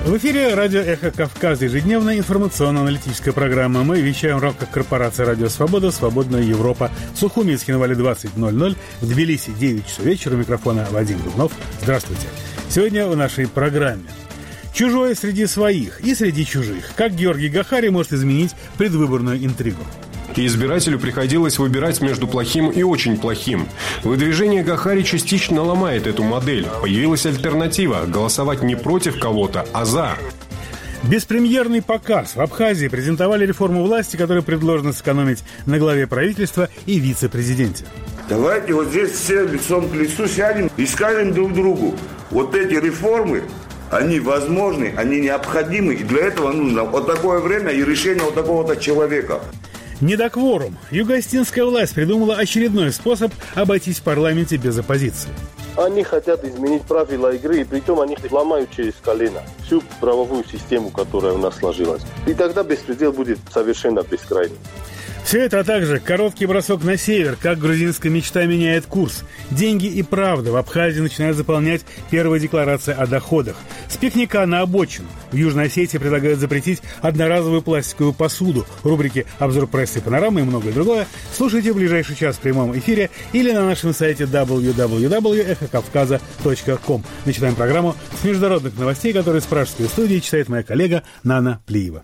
В эфире радио «Эхо Кавказа», ежедневная информационно-аналитическая программа. Мы вещаем в рамках корпорации «Радио Свобода», «Свободная Европа». В Сухуминске на Вале 20:00, в Тбилиси 9 часов вечера. У микрофона Вадим Дубнов. Здравствуйте. Сегодня в нашей программе. Чужое среди своих и среди чужих. Как Георгий Гахари может изменить предвыборную интригу? И избирателю приходилось выбирать между плохим и очень плохим. Выдвижение Гахари частично ломает эту модель. Появилась альтернатива – голосовать не против кого-то, а за. Беспремьерный показ. В Абхазии презентовали реформу власти, которая предложена сэкономить на главе правительства и вице-президенте. Давайте вот здесь все лицом к лицу сядем и скажем друг другу, вот эти реформы, они возможны, они необходимы, и для этого нужно вот такое время и решение вот такого-то человека. Недокворум. Юго-Остинская власть придумала очередной способ обойтись в парламенте без оппозиции. Они хотят изменить правила игры, и притом они ломают через колено всю правовую систему, которая у нас сложилась. И тогда беспредел будет совершенно бескрайний. Все это, а также короткий бросок на север, как грузинская мечта меняет курс. Деньги и правда в Абхазии начинают заполнять первые декларации о доходах. С пикника на обочину. В Южной Осетии предлагают запретить одноразовую пластиковую посуду. Рубрики «Обзор прессы и панорамы» и многое другое слушайте в ближайший час в прямом эфире или на нашем сайте www.эхокавказа.ком. Начинаем программу с международных новостей, которые с пражской студии читает моя коллега Нана Плиева.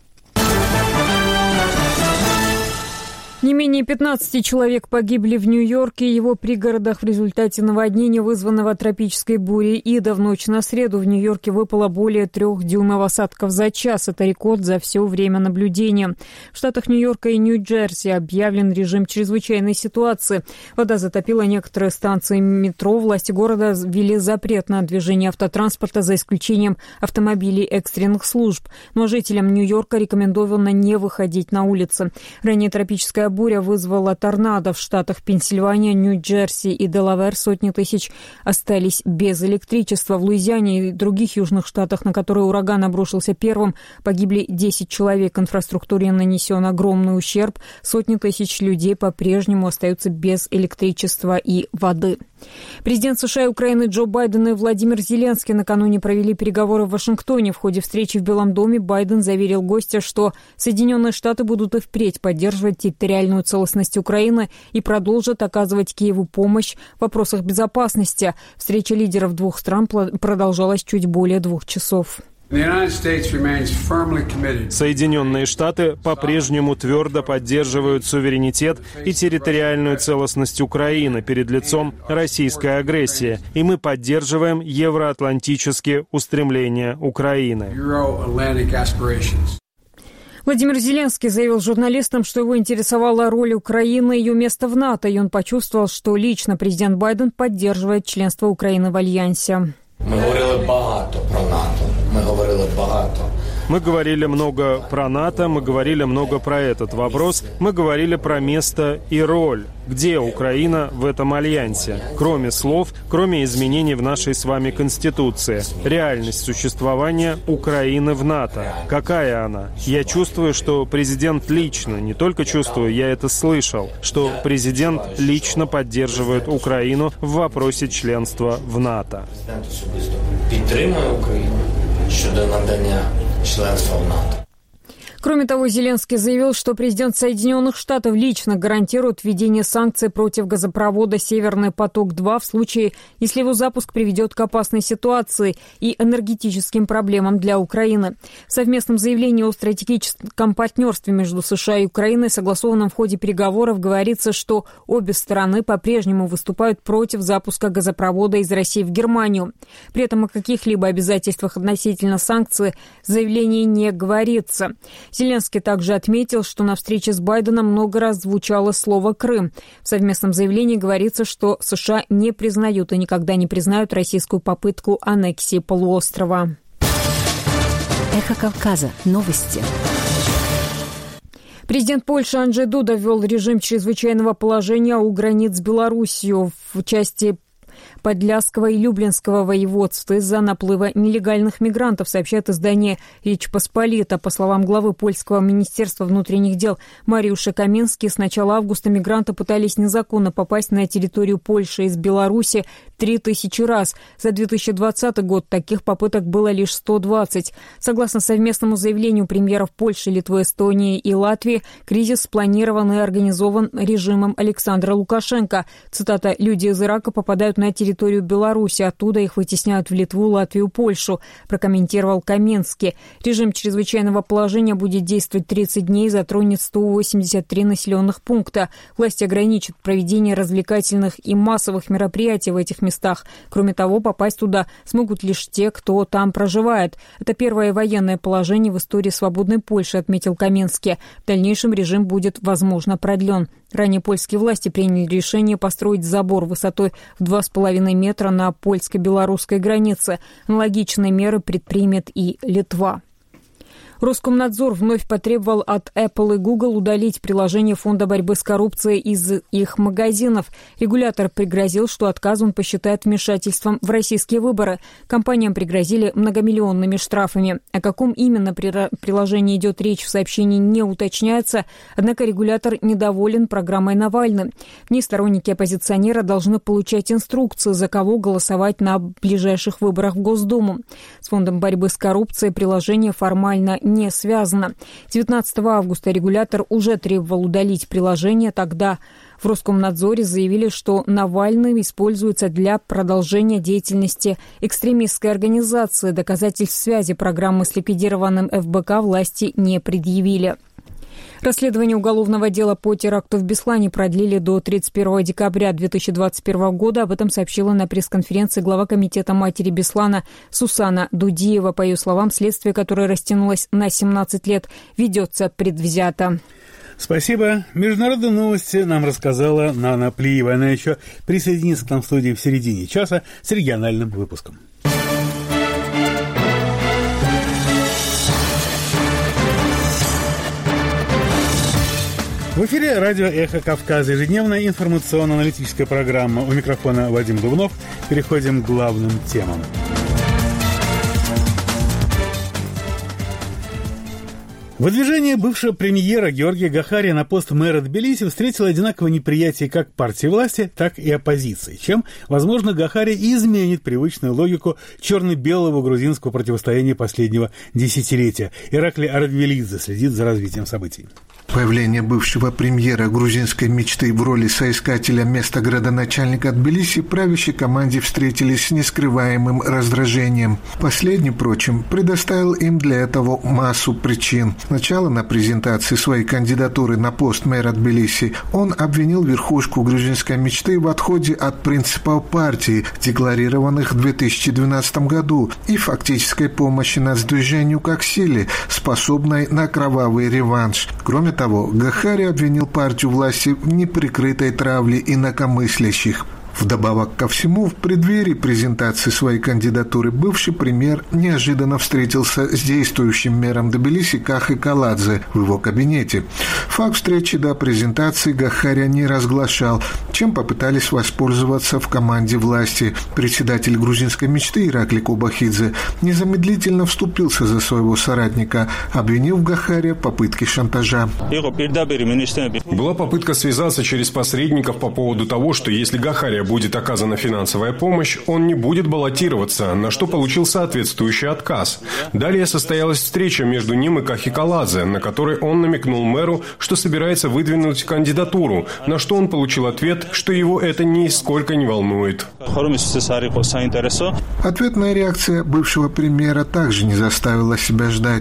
Не менее 15 человек погибли в Нью-Йорке и его пригородах в результате наводнения, вызванного тропической бурей Ида. В ночь на среду в Нью-Йорке выпало более 3 дюймов осадков за час. Это рекорд за все время наблюдения. В штатах Нью-Йорка и Нью-Джерси объявлен режим чрезвычайной ситуации. Вода затопила некоторые станции метро. Власти города ввели запрет на движение автотранспорта за исключением автомобилей экстренных служб. Но жителям Нью-Йорка рекомендовано не выходить на улицы. Ранее тропическая буря вызвала торнадо в штатах Пенсильвания, Нью-Джерси и Делавэр. Сотни тысяч остались без электричества. В Луизиане и других южных штатах, на которые ураган обрушился первым, погибли 10 человек. Инфраструктуре нанесен огромный ущерб. Сотни тысяч людей по-прежнему остаются без электричества и воды. Президент США и Украины Джо Байден и Владимир Зеленский накануне провели переговоры в Вашингтоне. В ходе встречи в Белом доме Байден заверил гостя, что Соединенные Штаты будут и впредь поддерживать территориальную целостность Украины и продолжат оказывать Киеву помощь в вопросах безопасности. Встреча лидеров двух стран продолжалась чуть более 2 часов. Соединенные Штаты по-прежнему твердо поддерживают суверенитет и территориальную целостность Украины перед лицом российской агрессии, и мы поддерживаем евроатлантические устремления Украины. Владимир Зеленский заявил журналистам, что его интересовала роль Украины и ее место в НАТО, и он почувствовал, что лично президент Байден поддерживает членство Украины в Альянсе. Мы говорили багато про НАТО. Мы говорили много про НАТО, мы говорили много про этот вопрос, мы говорили про место и роль. Где Украина в этом альянсе? Кроме слов, кроме изменений в нашей с вами Конституции. Реальность существования Украины в НАТО. Какая она? Я чувствую, что президент лично, не только чувствую, я это слышал, что президент лично поддерживает Украину в вопросе членства в НАТО. Підтримує Україну щодо надання членства в НАТО. Кроме того, Зеленский заявил, что президент Соединенных Штатов лично гарантирует введение санкций против газопровода «Северный поток-2» в случае, если его запуск приведет к опасной ситуации и энергетическим проблемам для Украины. В совместном заявлении о стратегическом партнерстве между США и Украиной, согласованном в ходе переговоров, говорится, что обе стороны по-прежнему выступают против запуска газопровода из России в Германию. При этом о каких-либо обязательствах относительно санкций в заявлении не говорится. Зеленский также отметил, что на встрече с Байденом много раз звучало слово «Крым». В совместном заявлении говорится, что США не признают и никогда не признают российскую попытку аннексии полуострова. Эхо Кавказа. Новости. Президент Польши Анджей Дуда ввел режим чрезвычайного положения у границ с Белоруссией. В части Подляского и Люблинского воеводств из-за наплыва нелегальных мигрантов, сообщает издание «Речь Посполита». По словам главы польского министерства внутренних дел Мариуша Каменски, с начала августа мигранты пытались незаконно попасть на территорию Польши из Беларуси 3000 раз. За 2020 год таких попыток было лишь 120. Согласно совместному заявлению премьеров Польши, Литвы, Эстонии и Латвии, кризис спланирован и организован режимом Александра Лукашенко. Цитата: «Люди из Ирака попадают на территорию Беларуси, оттуда их вытесняют в Литву, Латвию, Польшу», прокомментировал Каменский. Режим чрезвычайного положения будет действовать 30 дней, затронет 183 населенных пункта. Власти ограничат проведение развлекательных и массовых мероприятий в этих местах. Кроме того, попасть туда смогут лишь те, кто там проживает. Это первое военное положение в истории свободной Польши, отметил Каменский. В дальнейшем режим будет, возможно, продлен. Ранее польские власти приняли решение построить забор высотой в 2,5 метра на польско-белорусской границе. Аналогичные меры предпримет и Литва. Роскомнадзор вновь потребовал от Apple и Google удалить приложение Фонда борьбы с коррупцией из их магазинов. Регулятор пригрозил, что отказ он посчитает вмешательством в российские выборы. Компаниям пригрозили многомиллионными штрафами. О каком именно приложении идет речь, в сообщении не уточняется, однако регулятор недоволен программой Навального. В ней сторонники оппозиционера должны получать инструкции, за кого голосовать на ближайших выборах в Госдуму. С Фондом борьбы с коррупцией приложение формально не связано. 19 августа регулятор уже требовал удалить приложение. Тогда в Роскомнадзоре заявили, что Навальный используется для продолжения деятельности экстремистской организации. Доказательств связи программы с ликвидированным ФБК власти не предъявили. Расследование уголовного дела по теракту в Беслане продлили до 31 декабря 2021 года. Об этом сообщила на пресс-конференции глава комитета матери Беслана Сусана Дудиева. По ее словам, следствие, которое растянулось на 17 лет, ведется предвзято. Спасибо. Международные новости нам рассказала Нана Плиева. Она еще присоединится к нам в студии в середине часа с региональным выпуском. В эфире радио «Эхо Кавказа», ежедневная информационно-аналитическая программа. У микрофона Вадим Дубнов. Переходим к главным темам. Выдвижение бывшего премьера Георгия Гахария на пост мэра Тбилиси встретило одинаковое неприятие как партии власти, так и оппозиции, чем, возможно, Гахарий и изменит привычную логику черно-белого грузинского противостояния последнего десятилетия. Ираклий Ардвелидзе следит за развитием событий. Появление бывшего премьера грузинской мечты в роли соискателя места градоначальника Тбилиси правящей команде встретились с нескрываемым раздражением. Последний, впрочем, предоставил им для этого массу причин. Сначала на презентации своей кандидатуры на пост мэра Тбилиси он обвинил верхушку грузинской мечты в отходе от принципов партии, декларированных в 2012 году, и фактической помощи нацдвижению как силе, способной на кровавый реванш. Кроме того, Гахарий обвинил партию власти в неприкрытой травле инакомыслящих. Вдобавок ко всему, в преддверии презентации своей кандидатуры бывший премьер неожиданно встретился с действующим мэром Тбилиси Кахой Каладзе в его кабинете. Факт встречи до презентации Гахария не разглашал, чем попытались воспользоваться в команде власти. Председатель грузинской мечты Ираклий Кобахидзе незамедлительно вступился за своего соратника, обвинив Гахария в попытке шантажа. Была попытка связаться через посредников по поводу того, что если Гахария будет оказана финансовая помощь, он не будет баллотироваться, на что получил соответствующий отказ. Далее состоялась встреча между ним и Кахи Каладзе, на которой он намекнул мэру, что собирается выдвинуть кандидатуру, на что он получил ответ, что его это нисколько не волнует. Ответная реакция бывшего премьера также не заставила себя ждать.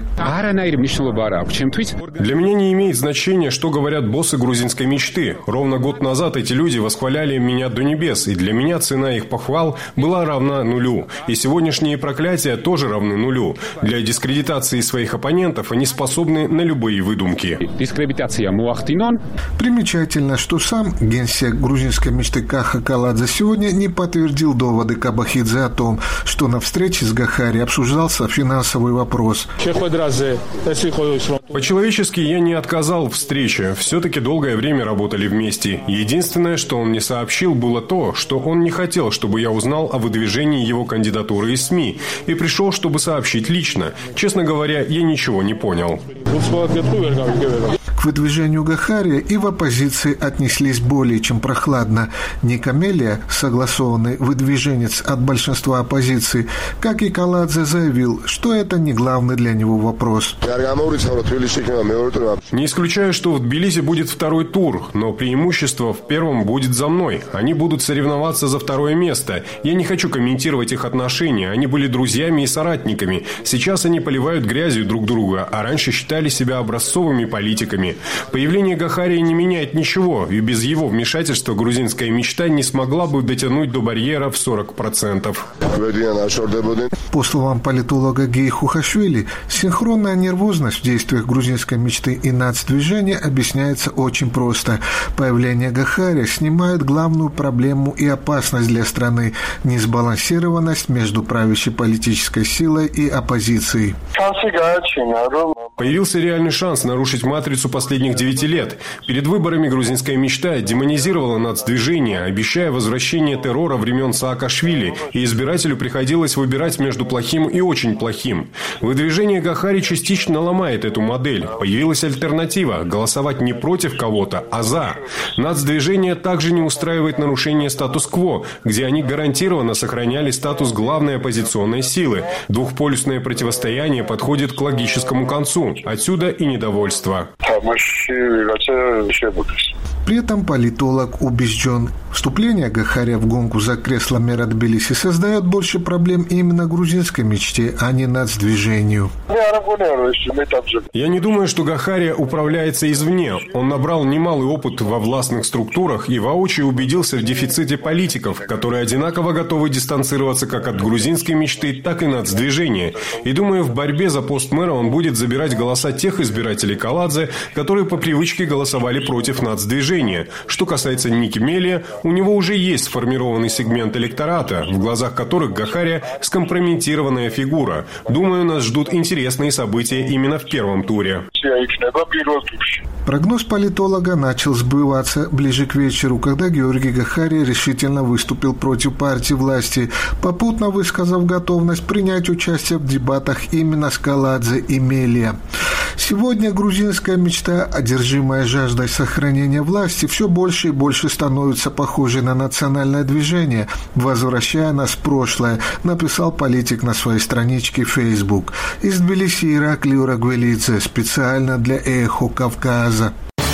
Для меня не имеет значения, что говорят боссы грузинской мечты. Ровно год назад эти люди восхваляли меня до небес, и для меня цена их похвал была равна нулю. И сегодняшние проклятия тоже равны нулю. Для дискредитации своих оппонентов они способны на любые выдумки. Примечательно, что сам генсек грузинской мечты Каха Каладзе сегодня не подтвердил доводы Кобахидзе о том, что на встрече с Гахари обсуждался финансовый вопрос. По-человечески я не отказал в встрече. Все-таки долгое время работали вместе. Единственное, что он мне сообщил, было то, что он не хотел, чтобы я узнал о выдвижении его кандидатуры из СМИ и пришел, чтобы сообщить лично. Честно говоря, я ничего не понял. К выдвижению Гахария и в оппозиции отнеслись более чем прохладно. Ника Мелия, согласованный выдвиженец от большинства оппозиции, как и Каладзе, заявил, что это не главный для него вопрос. Не исключаю, что в Тбилиси будет второй тур, но преимущество в первом будет за мной. Они будут соревноваться за второе место. Я не хочу комментировать их отношения. Они были друзьями и соратниками. Сейчас они поливают грязью друг друга, а раньше считали себя образцовыми политиками. Появление Гахария не меняет ничего, и без его вмешательства грузинская мечта не смогла бы дотянуть до барьера в 40%. По словам политолога Геи Хухашвили, синхронная нервозность в действиях грузинской мечты и нацдвижения объясняется очень просто. Появление Гахария снимает главную проблему и опасность для страны – несбалансированность между правящей политической силой и оппозицией. Появился реальный шанс нарушить матрицу последних 9 лет. Перед выборами грузинская мечта демонизировала нацдвижение, обещая возвращение террора времен Саакашвили, и избирателю приходилось выбирать между плохим и очень плохим. Выдвижение Гахари частично ломает эту модель. Появилась альтернатива – голосовать не против кого-то, а за. Нацдвижение также не устраивает нарушение статус-кво, где они гарантированно сохраняли статус главной оппозиционной силы. Двухполюсное противостояние подходит к логическому концу. Отсюда и недовольство. При этом политолог убежден, вступление Гахария в гонку за кресло мэра Тбилиси создает больше проблем именно грузинской мечте, а не нацдвижению. Я не думаю, что Гахария управляется извне. Он набрал немалый опыт во властных структурах и воочию убедился в дефиците политиков, которые одинаково готовы дистанцироваться как от грузинской мечты, так и нацдвижения. И думаю, в борьбе за пост мэра он будет забирать голоса тех избирателей Каладзе, которые по привычке голосовали против нацдвижения. Что касается Ники Мелия, у него уже есть сформированный сегмент электората, в глазах которых Гахария – скомпрометированная фигура. Думаю, нас ждут интересные события именно в первом туре. Прогноз политолога начал сбываться ближе к вечеру, когда Георгий Гахария решительно выступил против партии власти, попутно высказав готовность принять участие в дебатах именно с Каладзе и Мелия. Сегодня грузинская мечта, одержимая жаждой сохранения власти, все больше и больше становится похожей на национальное движение, возвращая нас в прошлое, написал политик на своей страничке в Facebook. Из Тбилиси Ираклий Урагвелидзе, специально для «Эхо Кавказа».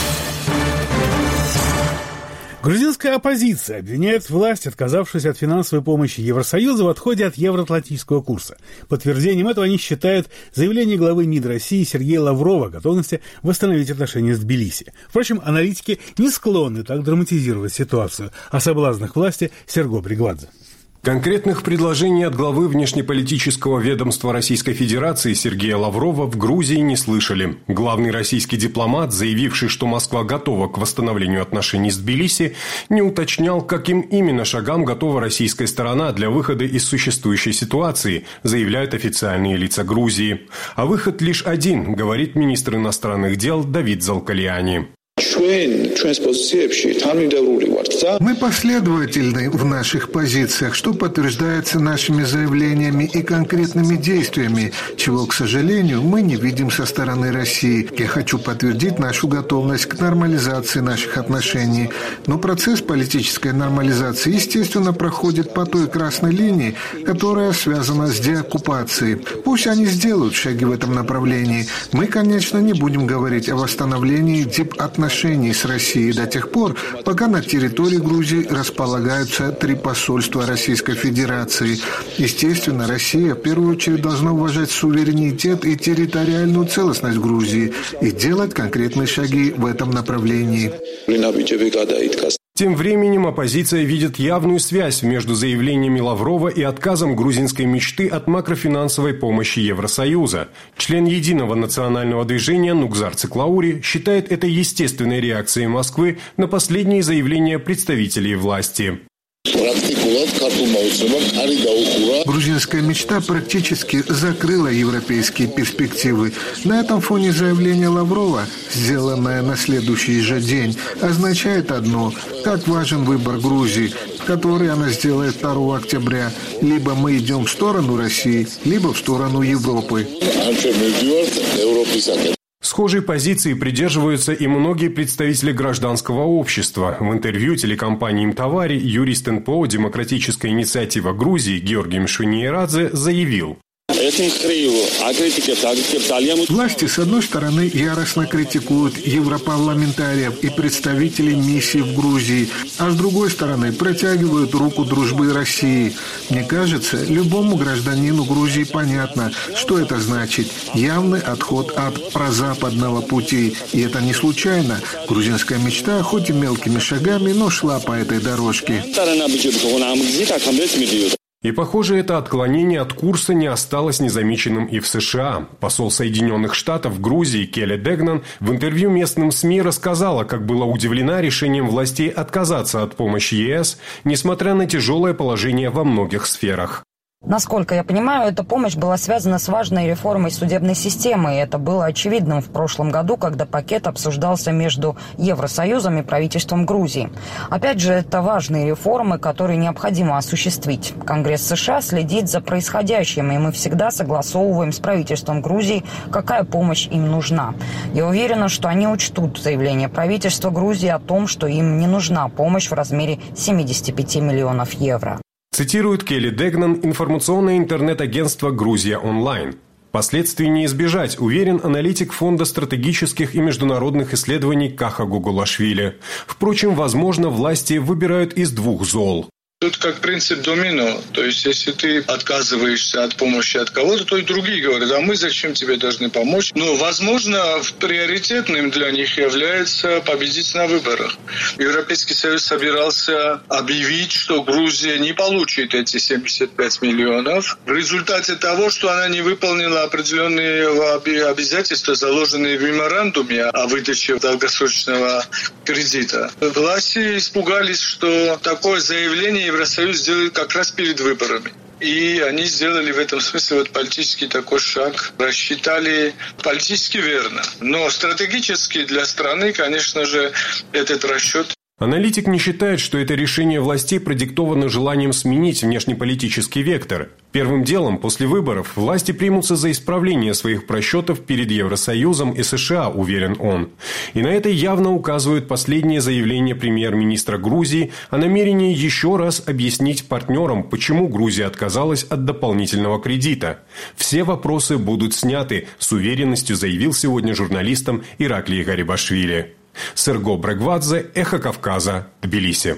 Грузинская оппозиция обвиняет власть, отказавшись от финансовой помощи Евросоюза в отходе от евроатлантического курса. Подтверждением этого они считают заявление главы МИД России Сергея Лаврова о готовности восстановить отношения с Тбилиси. Впрочем, аналитики не склонны так драматизировать ситуацию. О соблазнах власти Серго Бригвадзе. Конкретных предложений от главы внешнеполитического ведомства Российской Федерации Сергея Лаврова в Грузии не слышали. Главный российский дипломат, заявивший, что Москва готова к восстановлению отношений с Тбилиси, не уточнял, каким именно шагам готова российская сторона для выхода из существующей ситуации, заявляют официальные лица Грузии. А выход лишь один, говорит министр иностранных дел Давид Залкалиани. Мы последовательны в наших позициях, что подтверждается нашими заявлениями и конкретными действиями, чего, к сожалению, мы не видим со стороны России. Я хочу подтвердить нашу готовность к нормализации наших отношений. Но процесс политической нормализации, естественно, проходит по той красной линии, которая связана с деоккупацией. Пусть они сделают шаги в этом направлении. Мы, конечно, не будем говорить о восстановлении дипотношений с Россией до тех пор, пока на территории Грузии располагаются 3 посольства Российской Федерации. Естественно, Россия в первую очередь должна уважать суверенитет и территориальную целостность Грузии и делать конкретные шаги в этом направлении. Тем временем оппозиция видит явную связь между заявлениями Лаврова и отказом грузинской мечты от макрофинансовой помощи Евросоюза. Член Единого национального движения Нугзар Циклаури считает это естественной реакцией Москвы на последние заявления представителей власти. Грузинская мечта практически закрыла европейские перспективы. На этом фоне заявление Лаврова, сделанное на следующий же день, означает одно: как важен выбор Грузии, который она сделает 2 октября. Либо мы идем в сторону России, либо в сторону Европы. Схожей позиции придерживаются и многие представители гражданского общества. В интервью телекомпании «Мтавари» юрист НПО «Демократическая инициатива Грузии» Георгий Мшвиниерадзе заявил: власти, с одной стороны, яростно критикуют европарламентариев и представителей миссий в Грузии, а с другой стороны, протягивают руку дружбы России. Мне кажется, любому гражданину Грузии понятно, что это значит. Явный отход от прозападного пути. И это не случайно. Грузинская мечта, хоть и мелкими шагами, но шла по этой дорожке. И, похоже, это отклонение от курса не осталось незамеченным и в США. Посол Соединенных Штатов в Грузии Келли Дегнан в интервью местным СМИ рассказала, как была удивлена решением властей отказаться от помощи ЕС, несмотря на тяжелое положение во многих сферах. Насколько я понимаю, эта помощь была связана с важной реформой судебной системы, и это было очевидным в прошлом году, когда пакет обсуждался между Евросоюзом и правительством Грузии. Опять же, это важные реформы, которые необходимо осуществить. Конгресс США следит за происходящим, и мы всегда согласовываем с правительством Грузии, какая помощь им нужна. Я уверена, что они учтут заявление правительства Грузии о том, что им не нужна помощь в размере 75 миллионов евро. Цитирует Келли Дегнан информационное интернет-агентство «Грузия онлайн». Последствий не избежать, уверен аналитик Фонда стратегических и международных исследований Каха Гугулашвили. Впрочем, возможно, власти выбирают из 2 зол. Тут как принцип домино, то есть если ты отказываешься от помощи от кого-то, то и другие говорят: а мы зачем тебе должны помочь? Но, возможно, приоритетным для них является победить на выборах. Европейский Союз собирался объявить, что Грузия не получит эти 75 миллионов в результате того, что она не выполнила определенные обязательства, заложенные в меморандуме о выдаче долгосрочного кредита. Власти испугались, что такое заявление Евросоюз сделает как раз перед выборами. И они сделали в этом смысле политический такой шаг, рассчитали политически верно. Но стратегически для страны, конечно же, этот расчет. Аналитик не считает, что это решение властей продиктовано желанием сменить внешнеполитический вектор. Первым делом, после выборов, власти примутся за исправление своих просчетов перед Евросоюзом и США, уверен он. И на это явно указывают последние заявления премьер-министра Грузии о намерении еще раз объяснить партнерам, почему Грузия отказалась от дополнительного кредита. Все вопросы будут сняты, с уверенностью заявил сегодня журналистам Ираклий Гарибашвили. Серго Брегвадзе, Эхо Кавказа, Тбилиси.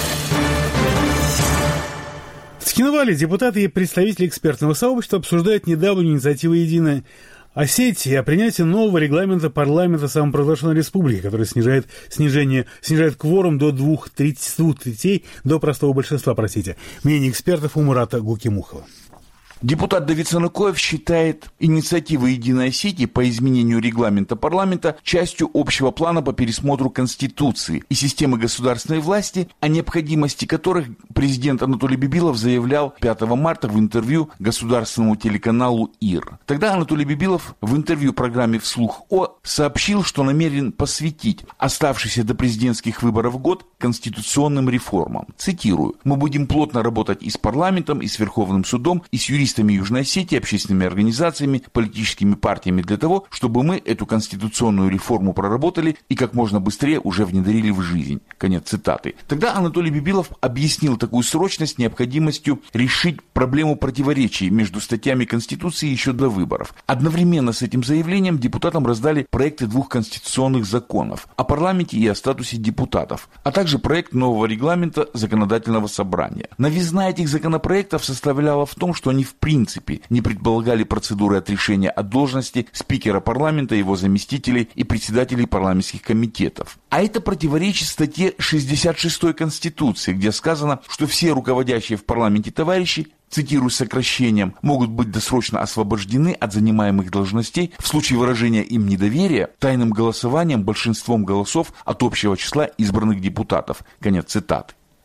В Цхинвале депутаты и представители экспертного сообщества обсуждают недавнюю инициативу «Единая Осетии» о принятии нового регламента парламента самопровозглашенной республики, который снижает кворум до 2/3 до простого большинства, Мнение экспертов у Мурата Гукимухова. Депутат Давид Санукоев считает инициативу «Единой Осетии» по изменению регламента парламента частью общего плана по пересмотру Конституции и системы государственной власти, о необходимости которых президент Анатолий Бибилов заявлял 5 марта в интервью государственному телеканалу ИР. Тогда Анатолий Бибилов в интервью программе «Вслух О» сообщил, что намерен посвятить оставшийся до президентских выборов год конституционным реформам. Цитирую: «Мы будем плотно работать и с парламентом, и с Верховным судом, и с юристами Южной Осетии, общественными организациями, политическими партиями для того, чтобы мы эту конституционную реформу проработали и как можно быстрее уже внедрили в жизнь». Конец цитаты. Тогда Анатолий Бибилов объяснил такую срочность необходимостью решить проблему противоречий между статьями Конституции еще до выборов. Одновременно с этим заявлением депутатам раздали проекты 2 конституционных законов о парламенте и о статусе депутатов, а также проект нового регламента законодательного собрания. Новизна этих законопроектов составляла в том, что они в принципе не предполагали процедуры отрешения от должности спикера парламента, его заместителей и председателей парламентских комитетов. А это противоречит статье 66 Конституции, где сказано, что все руководящие в парламенте товарищи, цитирую сокращением, могут быть досрочно освобождены от занимаемых должностей в случае выражения им недоверия тайным голосованием большинством голосов от общего числа избранных депутатов. Конец цитаты.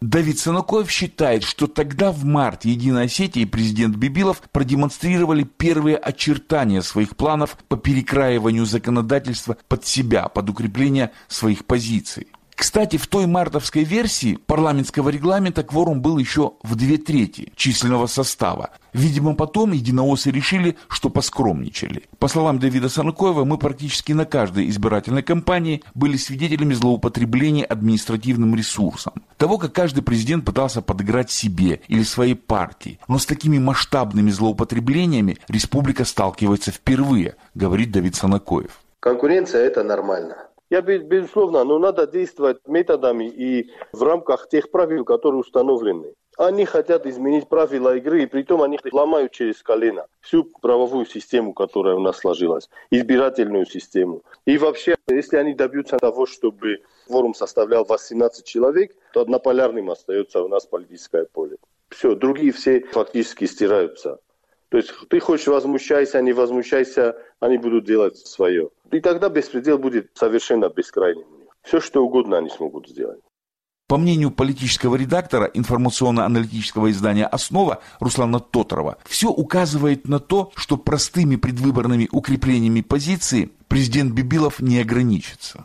Давид Санукоев считает, что тогда в марте Единая Осетия и президент Бибилов продемонстрировали первые очертания своих планов по перекраиванию законодательства под себя, под укрепление своих позиций. Кстати, в той мартовской версии парламентского регламента кворум был еще в 2/3 численного состава. Видимо, потом единооссы решили, что поскромничали. По словам Давида Санукоева, мы практически на каждой избирательной кампании были свидетелями злоупотребления административным ресурсом. Того, как каждый президент пытался подыграть себе или своей партии. Но с такими масштабными злоупотреблениями республика сталкивается впервые, говорит Давид Санукоев. Конкуренция – это нормально. Безусловно, но надо действовать методами и в рамках тех правил, которые установлены. Они хотят изменить правила игры, и притом они ломают через колено всю правовую систему, которая у нас сложилась, избирательную систему. И вообще, если они добьются того, чтобы кворум составлял 18 человек, то однополярным остается у нас политическое поле. Все, другие все фактически стираются. То есть ты хочешь возмущайся, не возмущайся, они будут делать свое. И тогда беспредел будет совершенно бескрайним. Все, что угодно они смогут сделать. По мнению политического редактора информационно-аналитического издания «Основа» Руслана Тоторова, все указывает на то, что простыми предвыборными укреплениями позиции президент Бибилов не ограничится.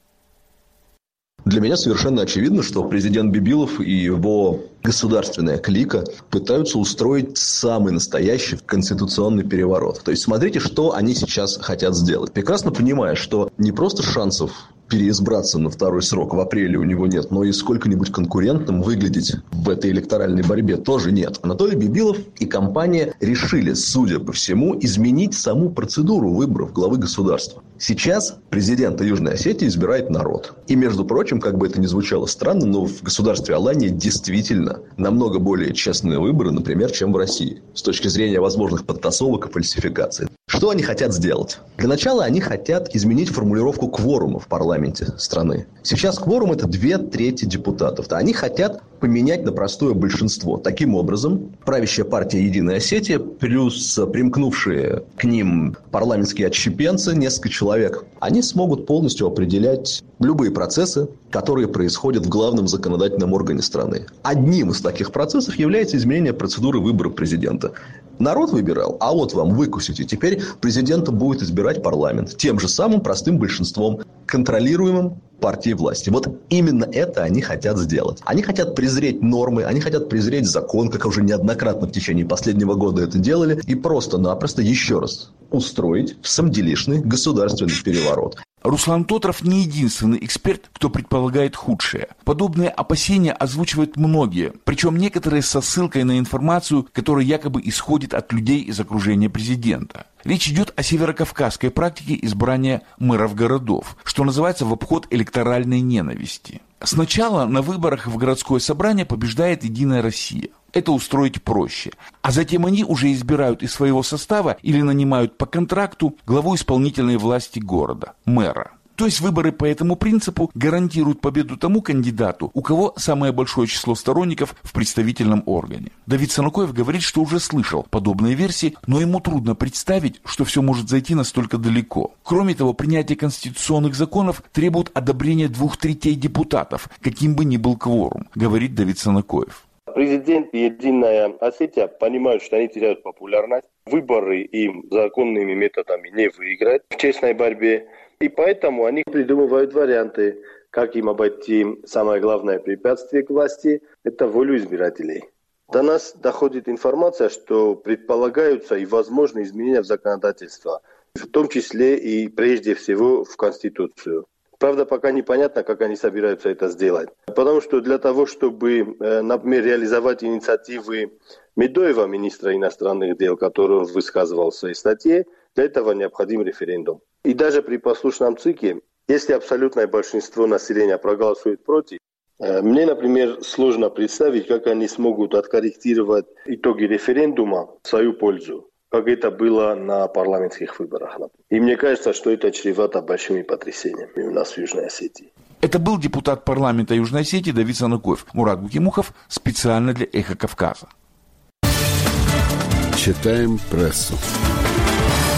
Для меня совершенно очевидно, что президент Бибилов и его государственная клика пытаются устроить самый настоящий конституционный переворот. То есть смотрите, что они сейчас хотят сделать. Прекрасно понимая, что не просто шансов переизбраться на второй срок в апреле у него нет, но и сколько-нибудь конкурентным выглядеть в этой электоральной борьбе тоже нет. Анатолий Бибилов и компания решили, судя по всему, изменить саму процедуру выборов главы государства. Сейчас президента Южной Осетии избирает народ. И, между прочим, как бы это ни звучало странно, но в государстве Алания действительно намного более честные выборы, например, чем в России, с точки зрения возможных подтасовок и фальсификаций. Что они хотят сделать? Для начала они хотят изменить формулировку кворума в парламенте страны. Сейчас кворум – это 2/3 депутатов. Они хотят поменять на простое большинство. Таким образом, правящая партия «Единая Осетия» плюс примкнувшие к ним парламентские отщепенцы, несколько человек, они смогут полностью определять любые процессы, которые происходят в главном законодательном органе страны. Одним из таких процессов является изменение процедуры выбора президента. Народ выбирал, а вот вам выкусите. Теперь президента будет избирать парламент тем же самым простым большинством, контролируемым партией власти. Вот именно это они хотят сделать. Они хотят презреть нормы, они хотят презреть закон, как уже неоднократно в течение последнего года это делали, и просто-напросто еще раз устроить всамделишный государственный переворот. Руслан Тоторов не единственный эксперт, кто предполагает худшее. Подобные опасения озвучивают многие, причем некоторые со ссылкой на информацию, которая якобы исходит от людей из окружения президента. Речь идет о северокавказской практике избрания мэров городов, что называется в обход электоральной ненависти. Сначала на выборах в городское собрание побеждает «Единая Россия». Это устроить проще. А затем они уже избирают из своего состава или нанимают по контракту главу исполнительной власти города, мэра. То есть выборы по этому принципу гарантируют победу тому кандидату, у кого самое большое число сторонников в представительном органе. Давид Санукоев говорит, что уже слышал подобные версии, но ему трудно представить, что все может зайти настолько далеко. Кроме того, принятие конституционных законов требует одобрения 2/3 депутатов, каким бы ни был кворум, говорит Давид Санукоев. Президент и Единая Осетия понимают, что они теряют популярность. Выборы им законными методами не выиграть в честной борьбе. И поэтому они придумывают варианты, как им обойти самое главное препятствие к власти – это волю избирателей. До нас доходит информация, что предполагаются и возможны изменения в законодательство, в том числе и прежде всего в Конституцию. Правда, пока непонятно, как они собираются это сделать. Потому что для того, чтобы, например, реализовать инициативы Медоева, министра иностранных дел, который он высказывал в своей статье, для этого необходим референдум. И даже при послушном ЦИКе, если абсолютное большинство населения проголосует против, мне, например, сложно представить, как они смогут откорректировать итоги референдума в свою пользу, как это было на парламентских выборах. И мне кажется, что это чревато большими потрясениями у нас в Южной Осетии. Это был депутат парламента Южной Осетии Давид Санукоев. Мурат Букимухов специально для «Эхо Кавказа». Читаем прессу.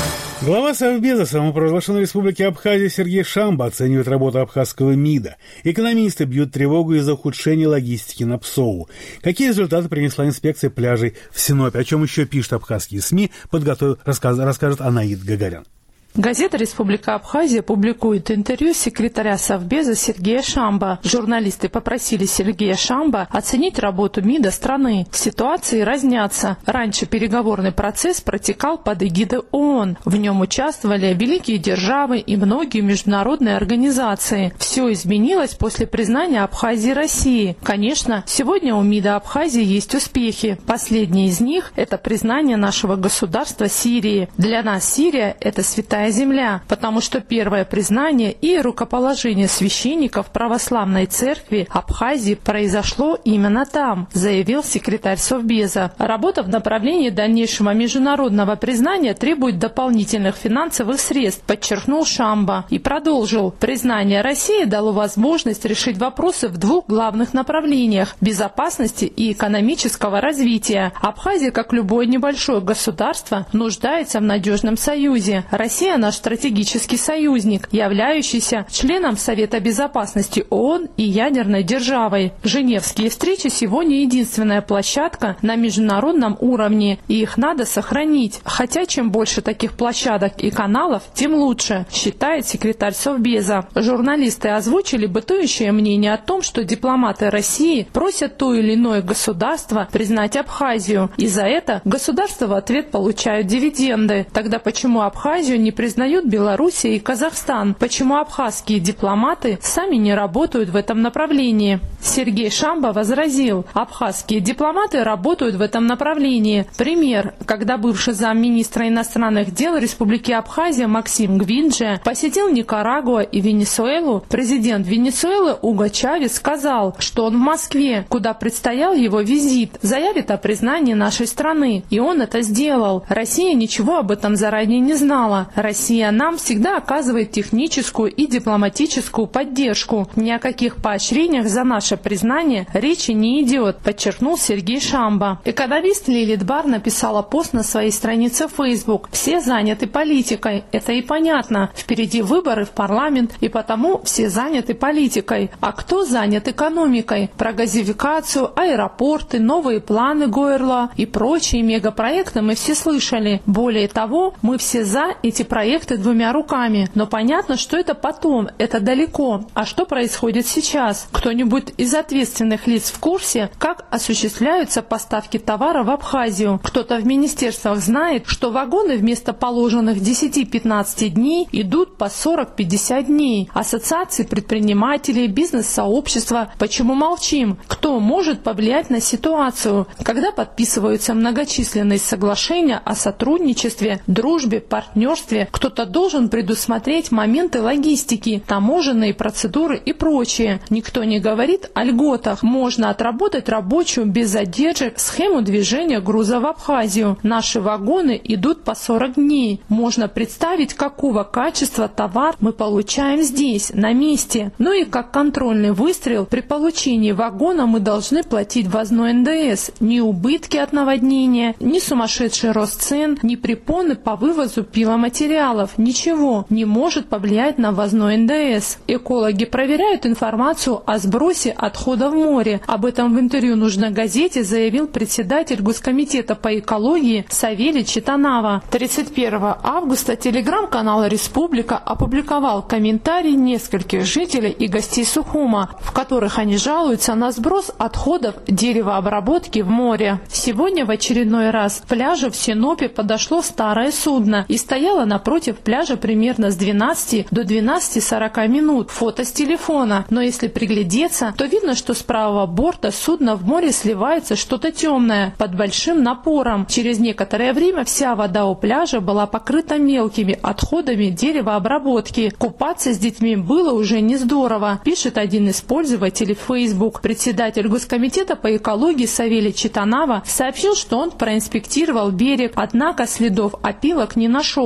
Глава Совбеза самопровозглашенной республики Абхазия Сергей Шамба оценивает работу абхазского МИДа. Экономисты бьют тревогу из-за ухудшения логистики на ПСОУ. Какие результаты принесла инспекция пляжей в Синопе? О чем еще пишут абхазские СМИ, расскажет Анаид Гагарян. Газета «Республика Абхазия» публикует интервью секретаря Совбеза Сергея Шамба. Журналисты попросили Сергея Шамба оценить работу МИДа страны. Ситуации разнятся. Раньше переговорный процесс протекал под эгидой ООН. В нем участвовали великие державы и многие международные организации. Все изменилось после признания Абхазии России. Конечно, сегодня у МИДа Абхазии есть успехи. Последний из них – это признание нашего государства Сирии. Для нас Сирия – это святая земля, потому что первое признание и рукоположение священников православной церкви Абхазии произошло именно там, заявил секретарь Совбеза. Работа в направлении дальнейшего международного признания требует дополнительных финансовых средств, подчеркнул Шамба и продолжил. Признание России дало возможность решить вопросы в двух главных направлениях – безопасности и экономического развития. Абхазия, как любое небольшое государство, нуждается в надежном союзе. Россия наш стратегический союзник, являющийся членом Совета Безопасности ООН и ядерной державой. Женевские встречи сегодня единственная площадка на международном уровне, и их надо сохранить. Хотя чем больше таких площадок и каналов, тем лучше, считает секретарь Совбеза. Журналисты озвучили бытующее мнение о том, что дипломаты России просят то или иное государство признать Абхазию, и за это государства в ответ получают дивиденды. Тогда почему Абхазию не признают Белоруссия и Казахстан? Почему абхазские дипломаты сами не работают в этом направлении? Сергей Шамба возразил, абхазские дипломаты работают в этом направлении. Пример, когда бывший замминистра иностранных дел Республики Абхазия Максим Гвинджи посетил Никарагуа и Венесуэлу, президент Венесуэлы Уго Чавес сказал, что он в Москве, куда предстоял его визит, заявит о признании нашей страны. И он это сделал. Россия ничего об этом заранее не знала. Россия нам всегда оказывает техническую и дипломатическую поддержку. Ни о каких поощрениях за наше признание речи не идет, подчеркнул Сергей Шамба. Экономист Лилит Бар написала пост на своей странице в Facebook. Все заняты политикой. Это и понятно. Впереди выборы в парламент, и потому все заняты политикой. А кто занят экономикой? Про газификацию, аэропорты, новые планы Гойерла и прочие мегапроекты мы все слышали. Более того, мы все за эти проекты двумя руками. Но понятно, что это потом, это далеко. А что происходит сейчас? Кто-нибудь из ответственных лиц в курсе, как осуществляются поставки товара в Абхазию? Кто-то в министерствах знает, что вагоны вместо положенных 10-15 дней идут по 40-50 дней. Ассоциации предпринимателей, бизнес-сообщества. Почему молчим? Кто может повлиять на ситуацию? Когда подписываются многочисленные соглашения о сотрудничестве, дружбе, партнерстве, кто-то должен предусмотреть моменты логистики, таможенные процедуры и прочее. Никто не говорит о льготах. Можно отработать рабочую без задержек схему движения груза в Абхазию. Наши вагоны идут по 40 дней. Можно представить, какого качества товар мы получаем здесь, на месте. Ну и как контрольный выстрел, при получении вагона мы должны платить ввозной НДС. Ни убытки от наводнения, ни сумасшедший рост цен, ни препоны по вывозу пиломатериалов. Ничего не может повлиять на ввозной НДС. Экологи проверяют информацию о сбросе отхода в море. Об этом в интервью «Нужной газете» заявил председатель Госкомитета по экологии Савелий Читанава. 31 августа телеграм-канал «Республика» опубликовал комментарии нескольких жителей и гостей Сухума, в которых они жалуются на сброс отходов деревообработки в море. Сегодня в очередной раз к пляжу в Синопе подошло старое судно и стояло напротив пляжа примерно с 12 до 12:40 минут. Фото с телефона. Но если приглядеться, то видно, что с правого борта судна в море сливается что-то темное под большим напором. Через некоторое время вся вода у пляжа была покрыта мелкими отходами деревообработки. Купаться с детьми было уже не здорово, пишет один из пользователей в Facebook. Председатель Госкомитета по экологии Савелий Читанава сообщил, что он проинспектировал берег, однако следов опилок не нашел. При этом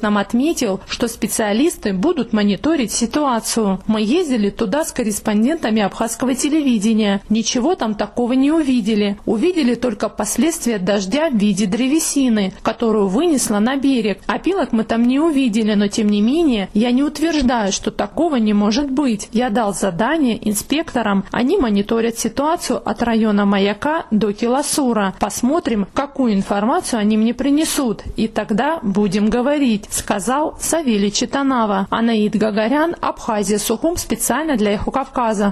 нам отметил, что специалисты будут мониторить ситуацию. Мы ездили туда с корреспондентами абхазского телевидения. Ничего там такого не увидели. Увидели только последствия дождя в виде древесины, которую вынесло на берег. Опилок мы там не увидели, но тем не менее я не утверждаю, что такого не может быть. Я дал задание инспекторам. Они мониторят ситуацию от района Маяка до Киласура. Посмотрим, какую информацию они мне принесут. И тогда будем говорить, сказал Савелий Читанава. Анаид Гагарян, Абхазия, Сухум, специально для Эхо Кавказа.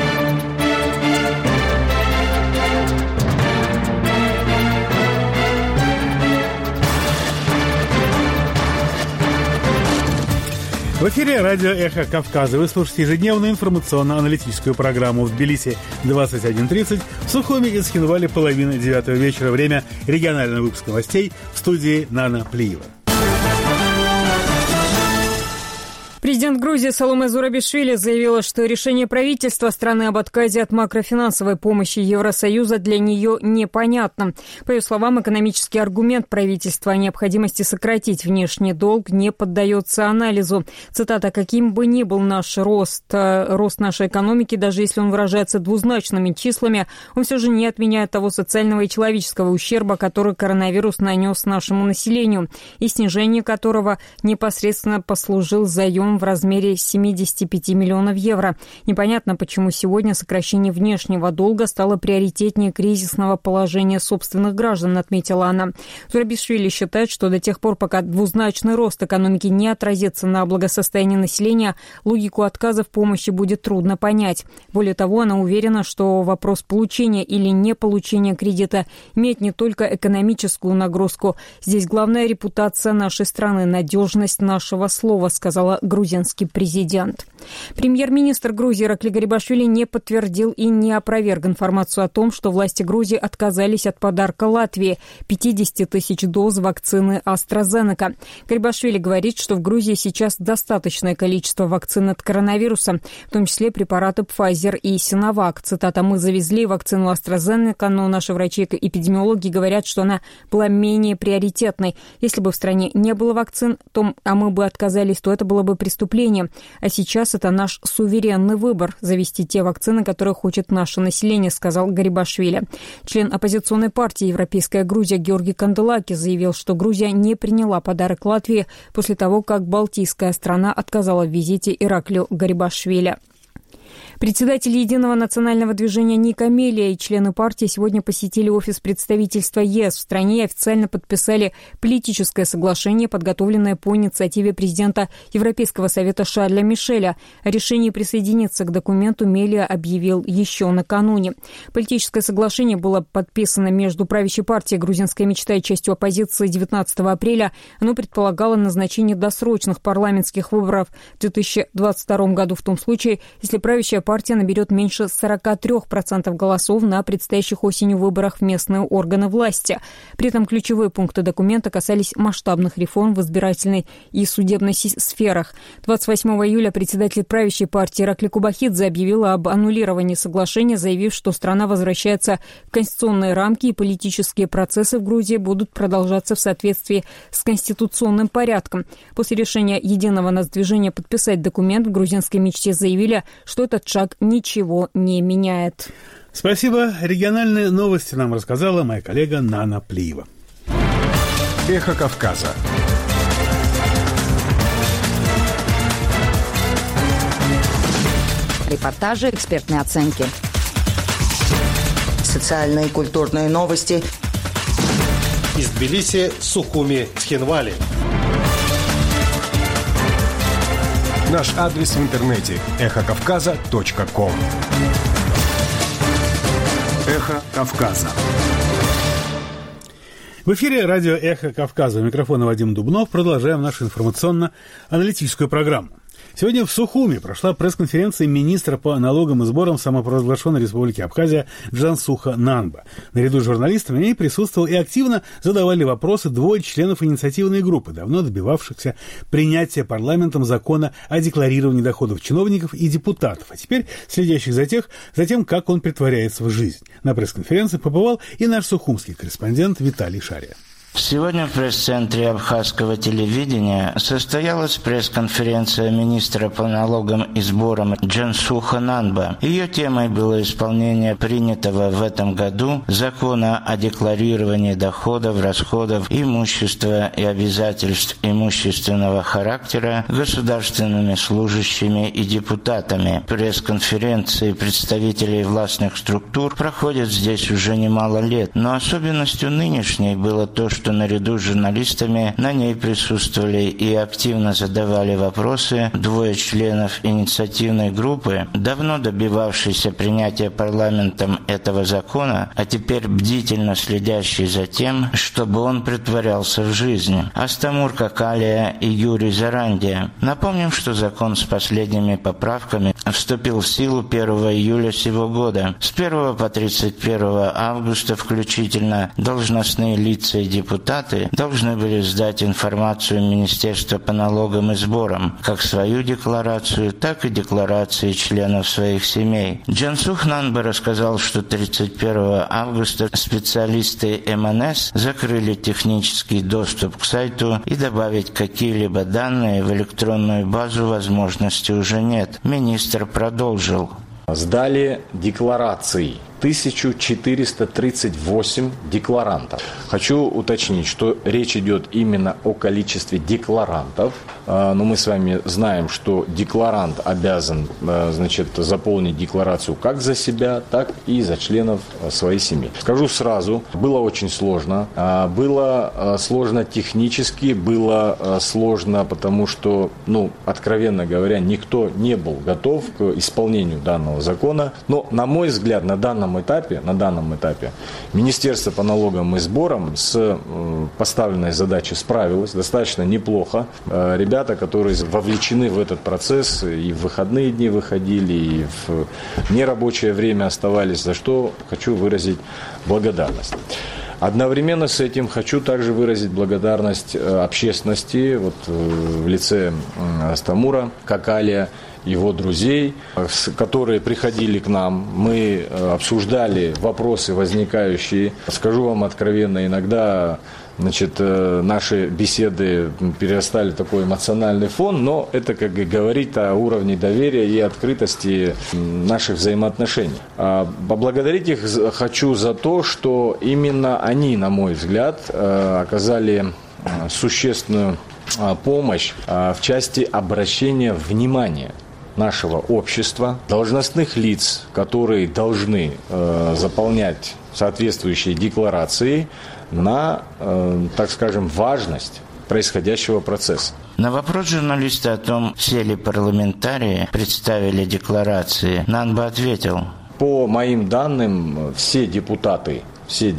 В эфире радио «Эхо Кавказа». Вы слушаете ежедневную информационно-аналитическую программу в Тбилиси 21:30, в Сухуми и Цхинвале 8:30 вечера. Время регионального выпуска новостей в студии Нана Плиева. Президент Грузии Саломе Зурабишвили заявила, что решение правительства страны об отказе от макрофинансовой помощи Евросоюза для нее непонятно. По ее словам, экономический аргумент правительства о необходимости сократить внешний долг не поддается анализу. Цитата: «Каким бы ни был наш рост нашей экономики, даже если он выражается двузначными числами, он все же не отменяет того социального и человеческого ущерба, который коронавирус нанес нашему населению, и снижение которого непосредственно послужил заем в размере 75 миллионов евро. Непонятно, почему сегодня сокращение внешнего долга стало приоритетнее кризисного положения собственных граждан», отметила она. Зурабишвили считает, что до тех пор, пока двузначный рост экономики не отразится на благосостоянии населения, логику отказа в помощи будет трудно понять. Более того, она уверена, что вопрос получения или не получения кредита имеет не только экономическую нагрузку. Здесь главная репутация нашей страны, надежность нашего слова, сказала грузинский президент. Премьер-министр Грузии Иракли Гарибашвили не подтвердил и не опроверг информацию о том, что власти Грузии отказались от подарка Латвии 50 тысяч доз вакцины AstraZeneca. Гарибашвили говорит, что в Грузии сейчас достаточное количество вакцин от коронавируса, в том числе препараты Pfizer и Sinovac. Цитата: «Мы завезли вакцину AstraZeneca, но наши врачи и эпидемиологи говорят, что она была менее приоритетной. Если бы в стране не было вакцин, а мы бы отказались, то это было бы преступление. А сейчас это наш суверенный выбор – завести те вакцины, которые хочет наше население», сказал Гарибашвили. Член оппозиционной партии «Европейская Грузия» Георгий Канделаки заявил, что Грузия не приняла подарок Латвии после того, как балтийская страна отказала в визите Ираклию Гарибашвили. Председатель Единого национального движения Ник Амелия и члены партии сегодня посетили офис представительства ЕС в стране и официально подписали политическое соглашение, подготовленное по инициативе президента Европейского совета Шарля Мишеля. О решении присоединиться к документу Мелия объявил еще накануне. Политическое соглашение было подписано между правящей партией «Грузинская мечта» и частью оппозиции 19 апреля. Оно предполагало назначение досрочных парламентских выборов в 2022 году в том случае, если правящая партия наберет меньше 43% голосов на предстоящих осенью выборах в местные органы власти. При этом ключевые пункты документа касались масштабных реформ в избирательной и судебной сферах. 28 июля председатель правящей партии Иракли Кубахидзе объявила об аннулировании соглашения, заявив, что страна возвращается в конституционные рамки и политические процессы в Грузии будут продолжаться в соответствии с конституционным порядком. После решения Единого нацдвижения подписать документ в грузинской мечте заявили, что этот шаг ничего не меняет. Спасибо. Региональные новости нам рассказала моя коллега Нана Плиева. Эхо Кавказа. Репортажи, экспертные оценки. Социальные и культурные новости. Из Тбилиси, Сухуми, Цхинвали. Наш адрес в интернете – эхокавказа.ком. Эхо Кавказа. В эфире радио «Эхо Кавказа». У микрофона Вадим Дубнов. Продолжаем нашу информационно-аналитическую программу. Сегодня в Сухуми прошла пресс-конференция министра по налогам и сборам самопровозглашенной республики Абхазия Джансуха Нанба. Наряду с журналистами в ней присутствовал и активно задавали вопросы двое членов инициативной группы, давно добивавшихся принятия парламентом закона о декларировании доходов чиновников и депутатов, а теперь следящих за тем, как он претворяется в жизнь. На пресс-конференции побывал и наш сухумский корреспондент Виталий Шария. Сегодня в пресс-центре абхазского телевидения состоялась пресс-конференция министра по налогам и сборам Джансуха Нанба. Ее темой было исполнение принятого в этом году закона о декларировании доходов, расходов, имущества и обязательств имущественного характера государственными служащими и депутатами. Пресс-конференции представителей властных структур проходят здесь уже немало лет, но особенностью нынешней было то, что наряду с журналистами на ней присутствовали и активно задавали вопросы двое членов инициативной группы, давно добивавшейся принятия парламентом этого закона, а теперь бдительно следящий за тем, чтобы он претворялся в жизнь. Астамур Какалия и Юрий Зарандия. Напомним, что закон с последними поправками вступил в силу 1 июля сего года. С 1 по 31 августа включительно должностные лица и депутаты должны были сдать информацию Министерства по налогам и сборам, как свою декларацию, так и декларации членов своих семей. Джансух Нанба рассказал, что 31 августа специалисты МНС закрыли технический доступ к сайту и добавить какие-либо данные в электронную базу возможности уже нет. Министр продолжил. Сдали декларации 1438 декларантов. Хочу уточнить, что речь идет именно о количестве декларантов. Но мы с вами знаем, что декларант обязан, заполнить декларацию как за себя, так и за членов своей семьи. Скажу сразу, было очень сложно. Было сложно технически, было сложно, потому что, откровенно говоря, никто не был готов к исполнению данного закона. Но, на мой взгляд, на данном этапе Министерство по налогам и сборам с поставленной задачей справилось достаточно неплохо. Ребята, которые вовлечены в этот процесс, и в выходные дни выходили, и в нерабочее время оставались, за что хочу выразить благодарность. Одновременно с этим хочу также выразить благодарность общественности, в лице Астамура Какалия, его друзей, которые приходили к нам. Мы обсуждали вопросы возникающие. Скажу вам откровенно, иногда наши беседы перерастали в такой эмоциональный фон, но это, как говорит, о уровне доверия и открытости наших взаимоотношений. Поблагодарить их хочу за то, что именно они, на мой взгляд, оказали существенную помощь в части обращения внимания нашего общества, должностных лиц, которые должны заполнять соответствующие декларации, на, важность происходящего процесса. На вопрос журналиста о том, все ли парламентарии представили декларации, Нанба ответил. По моим данным, все депутаты, все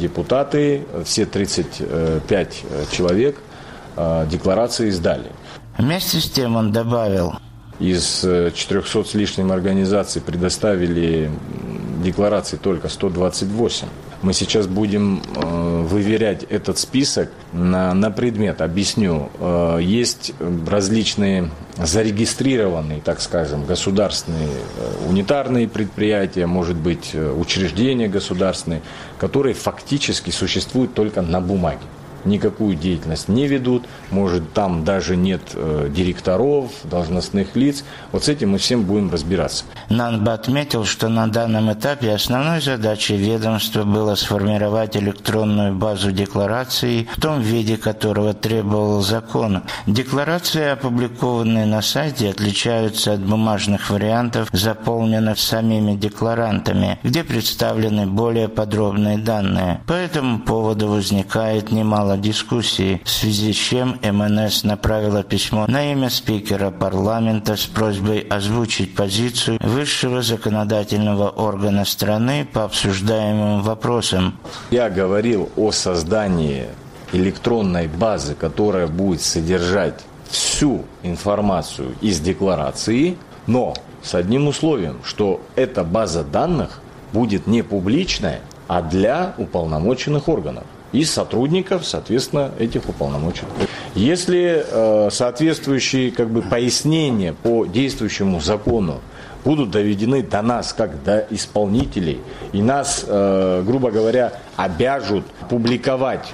35 человек декларации сдали. Вместе с тем он добавил. Из 400 с лишним организаций предоставили декларации только 128. Мы сейчас будем выверять этот список на предмет. Объясню. Есть различные зарегистрированные, государственные унитарные предприятия, может быть, учреждения государственные, которые фактически существуют только на бумаге. Никакую деятельность не ведут, может, там даже нет директоров, должностных лиц. Вот с этим мы всем будем разбираться. Нанба отметил, что на данном этапе основной задачей ведомства было сформировать электронную базу деклараций в том виде, которого требовал закон. Декларации, опубликованные на сайте, отличаются от бумажных вариантов, заполненных самими декларантами, где представлены более подробные данные. По этому поводу возникает немало дискуссии, в связи с чем МНС направила письмо на имя спикера парламента с просьбой озвучить позицию высшего законодательного органа страны по обсуждаемым вопросам. Я говорил о создании электронной базы, которая будет содержать всю информацию из декларации, но с одним условием, что эта база данных будет не публичная, а для уполномоченных органов и сотрудников, соответственно, этих уполномоченных. Если соответствующие пояснения по действующему закону будут доведены до нас, как до исполнителей, и нас, грубо говоря, обяжут публиковать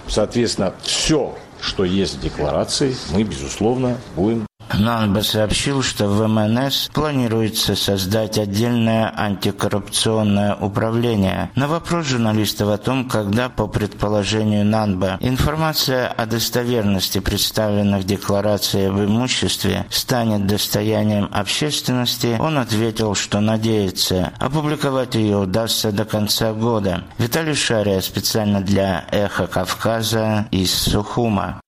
Соответственно, все, что есть в декларации, мы, безусловно, будем. Нанба сообщил, что в МНС планируется создать отдельное антикоррупционное управление. На вопрос журналистов о том, когда, по предположению Нанба, информация о достоверности представленных деклараций об имуществе станет достоянием общественности, он ответил, что надеется, опубликовать ее удастся до конца года. Виталий Шария специально для «Эхо Кавказа» из Сухума.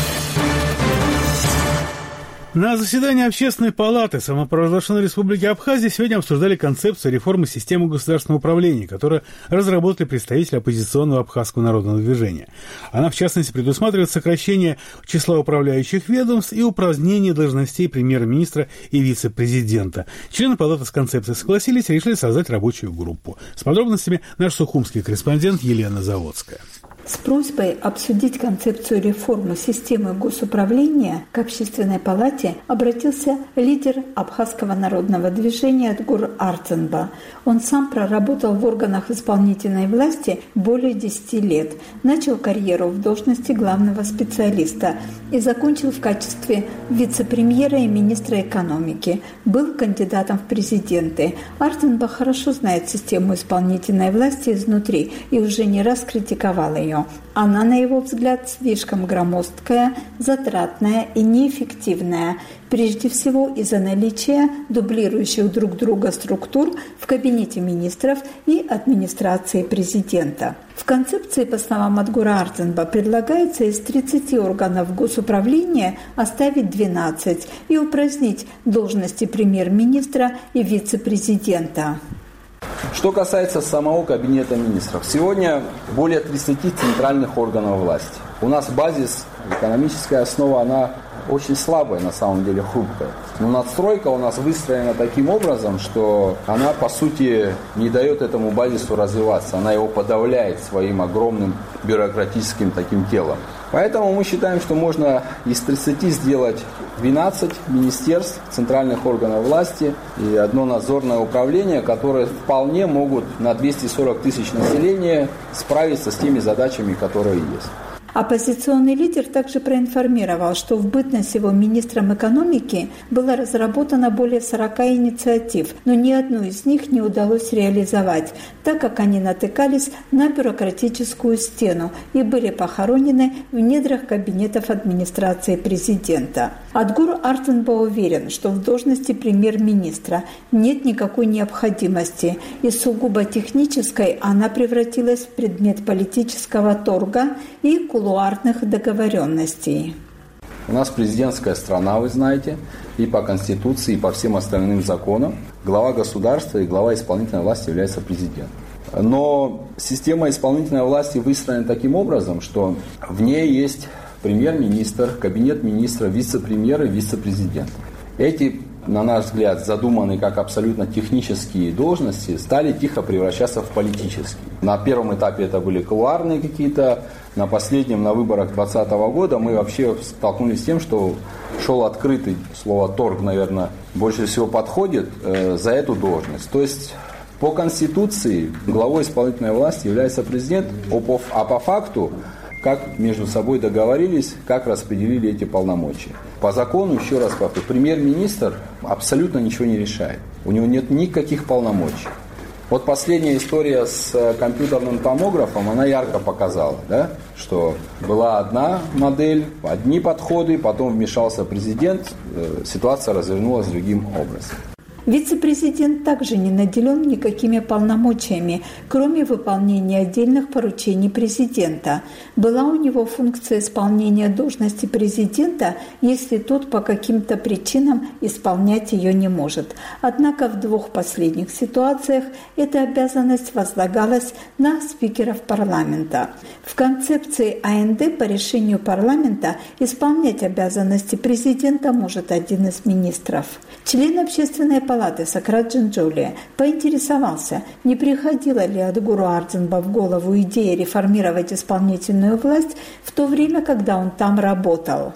На заседании Общественной палаты самопровозглашенной Республики Абхазия сегодня обсуждали концепцию реформы системы государственного управления, которую разработали представители оппозиционного абхазского народного движения. Она, в частности, предусматривает сокращение числа управляющих ведомств и упразднение должностей премьер-министра и вице-президента. Члены палаты с концепцией согласились и решили создать рабочую группу. С подробностями наш сухумский корреспондент Елена Заводская. С просьбой обсудить концепцию реформы системы госуправления к Общественной палате обратился лидер абхазского народного движения Адгур Арценба. Он сам проработал в органах исполнительной власти более 10 лет, начал карьеру в должности главного специалиста и закончил в качестве вице-премьера и министра экономики. Был кандидатом в президенты. Арценба хорошо знает систему исполнительной власти изнутри и уже не раз критиковал ее. Она, на его взгляд, слишком громоздкая, затратная и неэффективная, прежде всего из-за наличия дублирующих друг друга структур в кабинете министров и администрации президента. В концепции, по словам Адгура Арценба, предлагается из 30 органов госуправления оставить 12 и упразднить должности премьер-министра и вице-президента. Что касается самого Кабинета министров, сегодня более 30 центральных органов власти. У нас базис, экономическая основа, она очень слабая, на самом деле хрупкая. Но надстройка у нас выстроена таким образом, что она, по сути, не дает этому базису развиваться. Она его подавляет своим огромным бюрократическим таким телом. Поэтому мы считаем, что можно из 30 сделать 12 министерств, центральных органов власти и одно надзорное управление, которые вполне могут на 240 тысяч населения справиться с теми задачами, которые есть. Оппозиционный лидер также проинформировал, что в бытность его министром экономики было разработано более 40 инициатив, но ни одну из них не удалось реализовать, так как они натыкались на бюрократическую стену и были похоронены в недрах кабинетов администрации президента. Адгур Арценба уверен, что в должности премьер-министра нет никакой необходимости, и сугубо технической она превратилась в предмет политического торга и кулуарных договоренностей. У нас президентская страна, вы знаете, и по Конституции, и по всем остальным законам глава государства и глава исполнительной власти является президентом. Но система исполнительной власти выстроена таким образом, что в ней есть премьер-министр, кабинет министра, вице-премьер и вице-президент. Эти, на наш взгляд, задуманные как абсолютно технические должности, стали тихо превращаться в политические. На первом этапе это были кулуарные какие-то, на последнем, на выборах 2020 года мы вообще столкнулись с тем, что шел открытый, слово «торг», наверное, больше всего подходит за эту должность. То есть по Конституции главой исполнительной власти является президент, а по факту, как между собой договорились, как распределили эти полномочия. По закону, еще раз повторю, премьер-министр абсолютно ничего не решает. У него нет никаких полномочий. Вот последняя история с компьютерным томографом, она ярко показала, да, что была одна модель, одни подходы, потом вмешался президент, ситуация развернулась другим образом. Вице-президент также не наделен никакими полномочиями, кроме выполнения отдельных поручений президента. Была у него функция исполнения должности президента, если тот по каким-то причинам исполнять ее не может. Однако в двух последних ситуациях эта обязанность возлагалась на спикеров парламента. В концепции АНД по решению парламента исполнять обязанности президента может один из министров. Член Общественной палаты Сократ Джинджулия поинтересовался, не приходила ли Адгуру Арценба в голову идея реформировать исполнительную власть в то время, когда он там работал.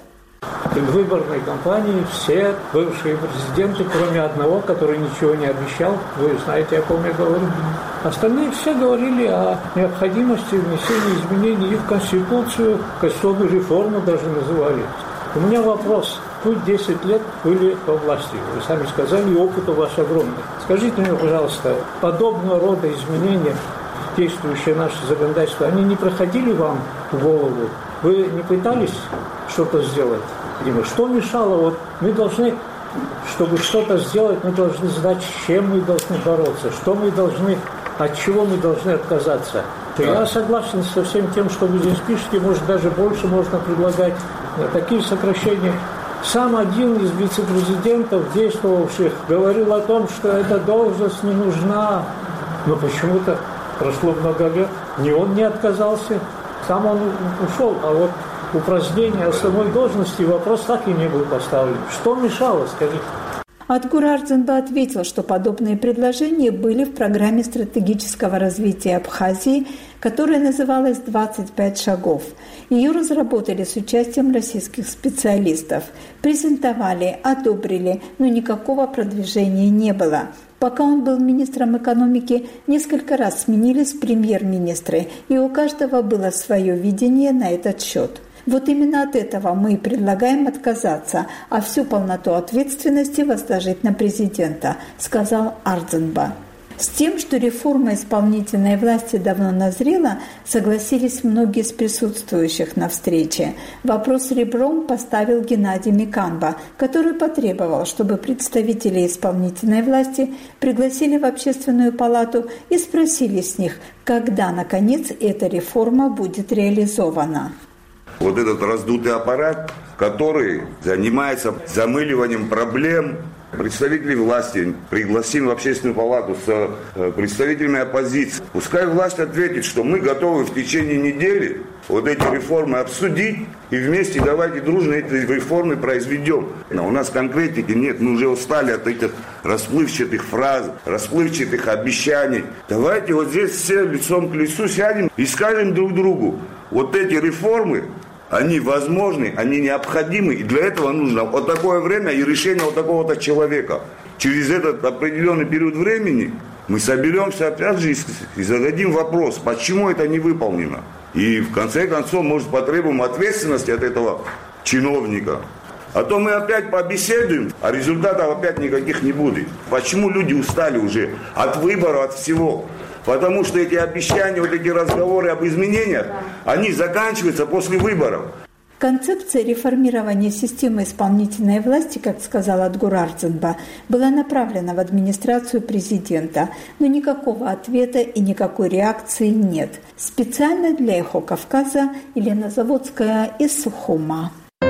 В выборной кампании все бывшие президенты, кроме одного, который ничего не обещал, вы знаете, о ком я говорю, остальные все говорили о необходимости внесения изменений и в Конституцию, конституционную реформу даже называли. У меня вопрос. Вы 10 лет были во власти, вы сами сказали, и опыт у вас огромный. Скажите мне, пожалуйста, подобного рода изменения, действующие наши законодательства, они не проходили вам в голову? Вы не пытались что-то сделать? Что мешало? Вот мы должны, чтобы что-то сделать, мы должны знать, с чем мы должны бороться, что мы должны, от чего мы должны отказаться. Я согласен со всем тем, что вы здесь пишете, может, даже больше можно предлагать такие сокращения. Сам один из вице-президентов, действовавших, говорил о том, что эта должность не нужна. Но почему-то прошло много лет, ни он не отказался, сам он ушел, а вот упразднение основной должности вопрос так и не был поставлен. Что мешало, скажите? Адгур Ардзанба ответил, что подобные предложения были в программе стратегического развития Абхазии, которая называлась «25 шагов». Ее разработали с участием российских специалистов. Презентовали, одобрили, но никакого продвижения не было. Пока он был министром экономики, несколько раз сменились премьер-министры, и у каждого было свое видение на этот счет. Вот именно от этого мы предлагаем отказаться, а всю полноту ответственности возложить на президента, сказал Ардзанба. С тем, что реформа исполнительной власти давно назрела, согласились многие из присутствующих на встрече. Вопрос ребром поставил Геннадий Миканба, который потребовал, чтобы представители исполнительной власти пригласили в Общественную палату и спросили с них, когда, наконец, эта реформа будет реализована. Вот этот раздутый аппарат, который занимается замыливанием проблем, представителей власти, пригласим в Общественную палату с представителями оппозиции. Пускай власть ответит, что мы готовы в течение недели вот эти реформы обсудить и вместе давайте дружно эти реформы произведем. Но у нас конкретики нет, мы уже устали от этих расплывчатых фраз, расплывчатых обещаний. Давайте вот здесь все лицом к лицу сядем и скажем друг другу, вот эти реформы, они возможны, они необходимы, и для этого нужно вот такое время и решение вот такого-то человека. Через этот определенный период времени мы соберемся опять же и зададим вопрос, почему это не выполнено. И в конце концов, может, потребуем ответственности от этого чиновника. А то мы опять побеседуем, а результатов опять никаких не будет. Почему люди устали уже от выбора, от всего? Потому что эти обещания, вот эти разговоры об изменениях, они заканчиваются после выборов. Концепция реформирования системы исполнительной власти, как сказал Адгур Ардзанба, была направлена в администрацию президента, но никакого ответа и никакой реакции нет. Специально для «Эхо Кавказа» Елена Заводская из Сухума.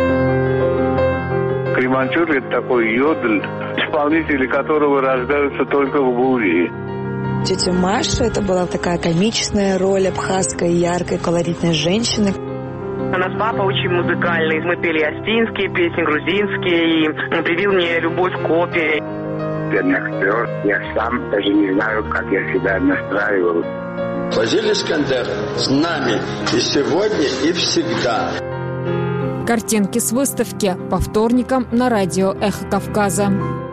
Креманчур – это такой йодль, исполнители которого рождаются только в буре. Тетя Маша – это была такая комичная роль абхазской, яркой, колоритной женщины. У нас папа очень музыкальный. Мы пели астинские песни, грузинские, и он привил мне любовь к опере. Актер, я сам даже не знаю, как я себя настраивал. Фазиль Искандер с нами и сегодня, и всегда. Картинки с выставки по вторникам на радио «Эхо Кавказа».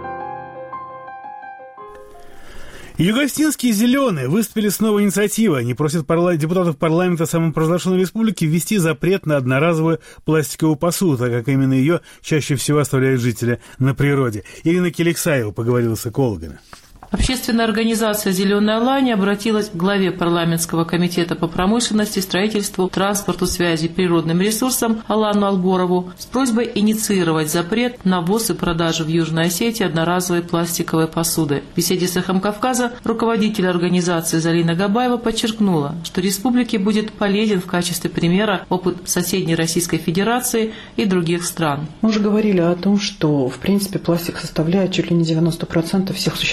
Югостинские «Зеленые» выступили с новой инициативой. Они просят депутатов парламента самопровозглашенной республики ввести запрет на одноразовую пластиковую посуду, так как именно ее чаще всего оставляют жители на природе. Ирина Келексаева поговорила с экологами. Общественная организация «Зеленая лань» обратилась к главе парламентского комитета по промышленности, строительству, транспорту, связи, природным ресурсам Алану Алборову с просьбой инициировать запрет на ввоз и продажу в Южной Осетии одноразовой пластиковой посуды. В беседе с «Эхом Кавказа» руководитель организации Залина Габаева подчеркнула, что республике будет полезен в качестве примера опыт соседней Российской Федерации и других стран. Мы уже говорили о том, что, в принципе, пластик составляет чуть ли не 90% всех существующих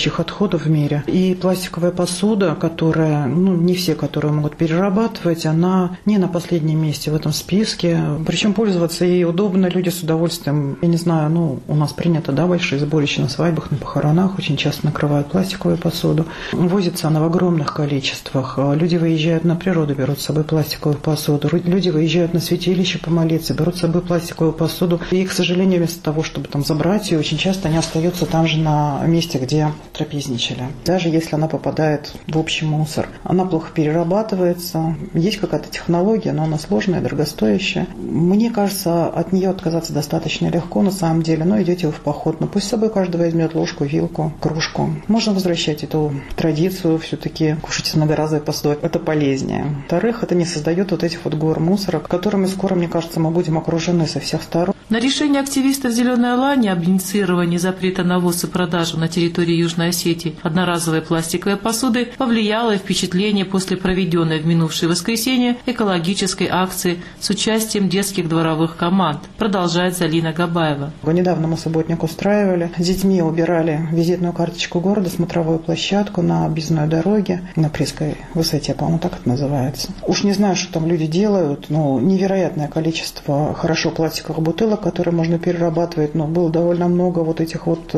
общих отходов в мире. И пластиковая посуда, которая, не все, которые могут перерабатывать, она не на последнем месте в этом списке. Причем пользоваться ей удобно, люди с удовольствием. Я не знаю, у нас принято, большие сборища на свадьбах, на похоронах, очень часто накрывают пластиковую посуду. Возится она в огромных количествах. Люди выезжают на природу, берут с собой пластиковую посуду. Люди выезжают на святилище помолиться, берут с собой пластиковую посуду. И, к сожалению, вместо того, чтобы там забрать ее, очень часто они остаются там же на месте, где трапезничали. Даже если она попадает в общий мусор. Она плохо перерабатывается. Есть какая-то технология, но она сложная, дорогостоящая. Мне кажется, от нее отказаться достаточно легко на самом деле. Но идете вы в поход. Но пусть с собой каждый возьмет ложку, вилку, кружку. Можно возвращать эту традицию все-таки кушать из многоразовой посуды. Это полезнее. Во-вторых, это не создает вот этих вот гор мусора, которыми скоро, мне кажется, мы будем окружены со всех сторон. На решение активистов «Зеленой Алании» об инициировании запрета на ввоз и продажу на территории Южной Осетии одноразовой пластиковой посуды повлияло и впечатление после проведенной в минувшее воскресенье экологической акции с участием детских дворовых команд, продолжает Залина Габаева. Недавно мы субботник устраивали. С детьми убирали визитную карточку города, смотровую площадку на объездной дороге, на Пресской высоте, по-моему, так это называется. Уж не знаю, что там люди делают, но невероятное количество хорошо пластиковых бутылок, которые можно перерабатывать, но было довольно много вот этих вот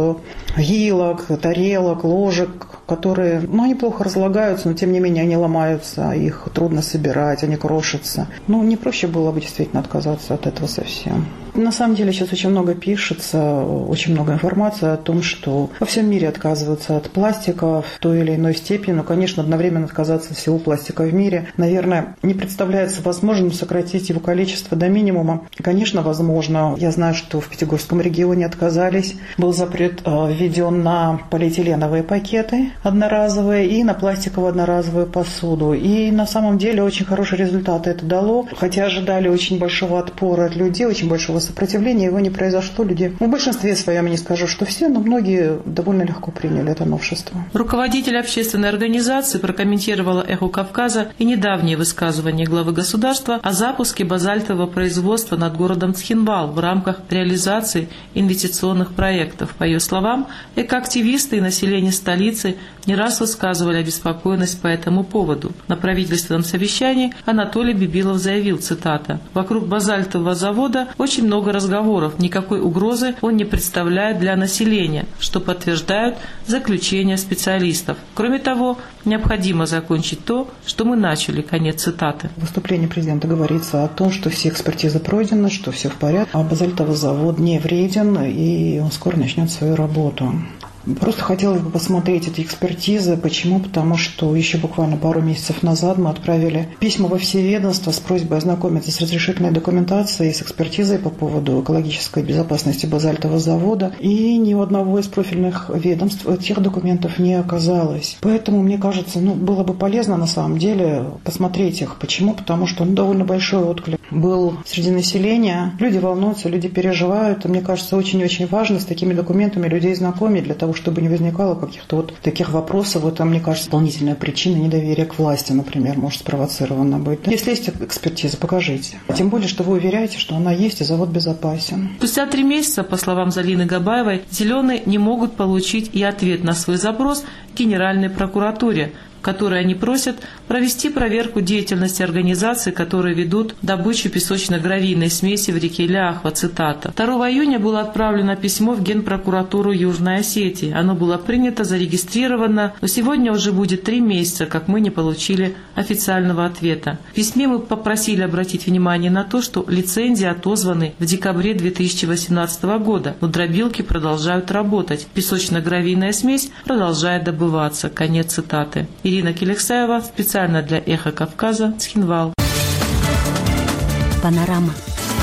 вилок, тарелок, ложек, которые, они плохо разлагаются, но тем не менее они ломаются, их трудно собирать, они крошатся. Не проще было бы действительно отказаться от этого совсем. На самом деле сейчас очень много пишется, очень много информации о том, что во всем мире отказываются от пластика в той или иной степени, но, конечно, одновременно отказаться от всего пластика в мире, наверное, не представляется возможным сократить его количество до минимума. Конечно, возможно. Я знаю, что в Пятигорском регионе отказались. Был запрет введен на полиэтиленовые пакеты одноразовые и на пластиковую одноразовую посуду. И на самом деле очень хорошие результаты это дало. Хотя ожидали очень большого отпора от людей, очень большого сопротивления, его не произошло. Люди, в большинстве своем, я не скажу, что все, но многие довольно легко приняли это новшество. Руководитель общественной организации прокомментировала «Эхо Кавказа» и недавнее высказывание главы государства о запуске базальтового производства над городом Цхинвал в рамках реализации инвестиционных проектов. По ее словам, экоактивисты и население столицы не раз высказывали обеспокоенность по этому поводу. На правительственном совещании Анатолий Бибилов заявил, цитата, «Вокруг базальтового завода очень много разговоров, никакой угрозы он не представляет для населения, что подтверждают заключения специалистов. Кроме того, необходимо закончить то, что мы начали». Конец цитаты. В выступлении президента говорится о том, что все экспертизы пройдены, что все в порядке, а базальтовый завод не вреден, и он скоро начнет свою работу. Просто хотелось бы посмотреть эти экспертизы. Почему? Потому что еще буквально пару месяцев назад мы отправили письма во все ведомства с просьбой ознакомиться с разрешительной документацией, с экспертизой по поводу экологической безопасности базальтового завода. И ни у одного из профильных ведомств этих документов не оказалось. Поэтому, мне кажется, было бы полезно на самом деле посмотреть их. Почему? Потому что довольно большой отклик был среди населения. Люди волнуются, люди переживают. И мне кажется, очень-очень важно с такими документами людей знакомить для того, чтобы не возникало каких-то вот таких вопросов. Это, мне кажется, дополнительная причина недоверия к власти, например, может спровоцирована быть. Если есть экспертиза, покажите. Тем более, что вы уверяете, что она есть, и завод безопасен. Спустя 3 месяца, по словам Залины Габаевой, «Зеленые» не могут получить и ответ на свой запрос к Генеральной прокуратуре, в которой они просят провести проверку деятельности организаций, которые ведут добычу песочно-гравийной смеси в реке Ляхва, цитата. 2 июня было отправлено письмо в Генпрокуратуру Южной Осетии. Оно было принято, зарегистрировано, но сегодня уже будет 3 месяца, как мы не получили официального ответа. В письме мы попросили обратить внимание на то, что лицензии отозваны в декабре 2018 года, но дробилки продолжают работать. Песочно-гравийная смесь продолжает добываться. Конец цитаты. Ирина Келексаева, специально для «Эхо Кавказа», Цхинвал. Панорама.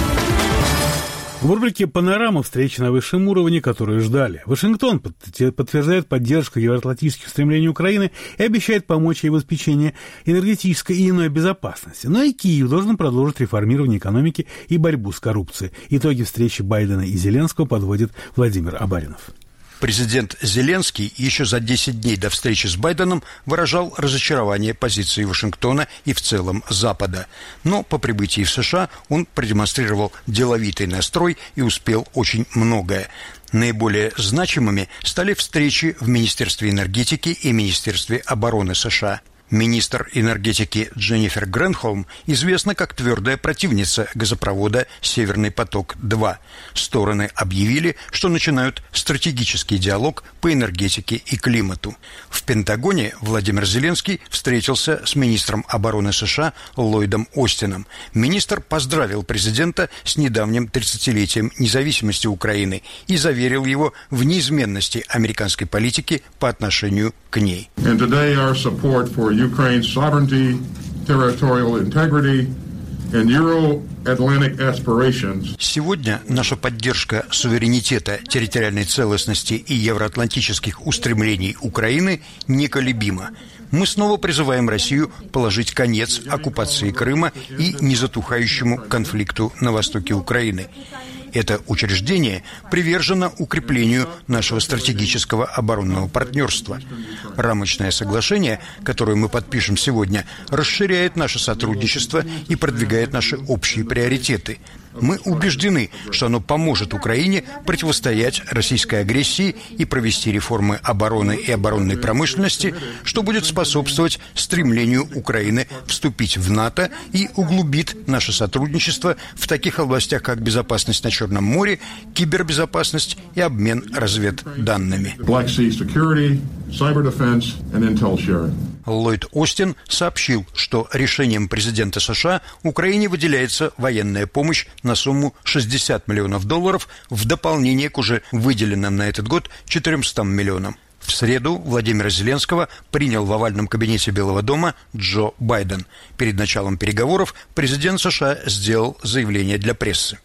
В рубрике «Панорама» встречи на высшем уровне, которую ждали. Вашингтон подтверждает поддержку евроатлантических устремлений Украины и обещает помочь ей в обеспечении энергетической и иной безопасности. Но и Киев должен продолжить реформирование экономики и борьбу с коррупцией. Итоги встречи Байдена и Зеленского подводит Владимир Абаринов. Президент Зеленский еще за 10 дней до встречи с Байденом выражал разочарование позиции Вашингтона и в целом Запада. Но по прибытии в США он продемонстрировал деловитый настрой и успел очень многое. Наиболее значимыми стали встречи в Министерстве энергетики и Министерстве обороны США. Министр энергетики Дженнифер Грэнхолм известна как твердая противница газопровода «Северный поток-2». Стороны объявили, что начинают стратегический диалог по энергетике и климату. В Пентагоне Владимир Зеленский встретился с министром обороны США Ллойдом Остином. Министр поздравил президента с недавним 30-летием независимости Украины и заверил его в неизменности американской политики по отношению к ней. Ukraine's sovereignty, territorial integrity, and Euro-Atlantic aspirations. Сегодня наша поддержка суверенитета, территориальной целостности и евроатлантических устремлений Украины неколебима. Мы снова призываем Россию положить конец оккупации Крыма и незатухающему конфликту на востоке Украины. Это учреждение привержено укреплению нашего стратегического оборонного партнерства. Рамочное соглашение, которое мы подпишем сегодня, расширяет наше сотрудничество и продвигает наши общие приоритеты. Мы убеждены, что оно поможет Украине противостоять российской агрессии и провести реформы обороны и оборонной промышленности, что будет способствовать стремлению Украины вступить в НАТО и углубит наше сотрудничество в таких областях, как безопасность на Черном море, кибербезопасность и обмен разведданными. Ллойд Остин сообщил, что решением президента США Украине выделяется военная помощь на сумму $60 миллионов в дополнение к уже выделенным на этот год 400 миллионам. В среду Владимира Зеленского принял в овальном кабинете Белого дома Джо Байден. Перед началом переговоров президент США сделал заявление для прессы.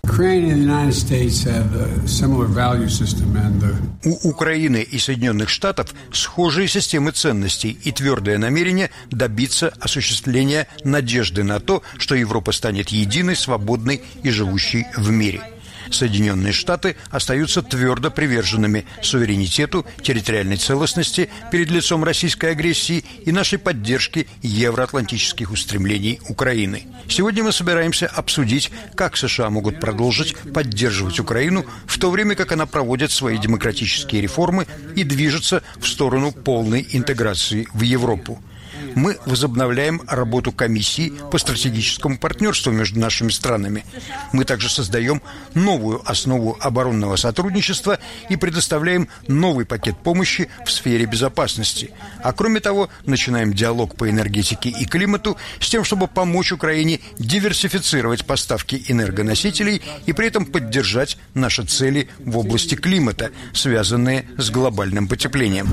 У Украины и Соединенных Штатов схожие системы ценностей и твердое намерение добиться осуществления надежды на то, что Европа станет единой, свободной и живущей в мире. Соединенные Штаты остаются твердо приверженными суверенитету, территориальной целостности перед лицом российской агрессии и нашей поддержки евроатлантических устремлений Украины. Сегодня мы собираемся обсудить, как США могут продолжить поддерживать Украину, в то время как она проводит свои демократические реформы и движется в сторону полной интеграции в Европу. Мы возобновляем работу комиссии по стратегическому партнерству между нашими странами. Мы также создаем новую основу оборонного сотрудничества и предоставляем новый пакет помощи в сфере безопасности. А кроме того, начинаем диалог по энергетике и климату с тем, чтобы помочь Украине диверсифицировать поставки энергоносителей и при этом поддержать наши цели в области климата, связанные с глобальным потеплением.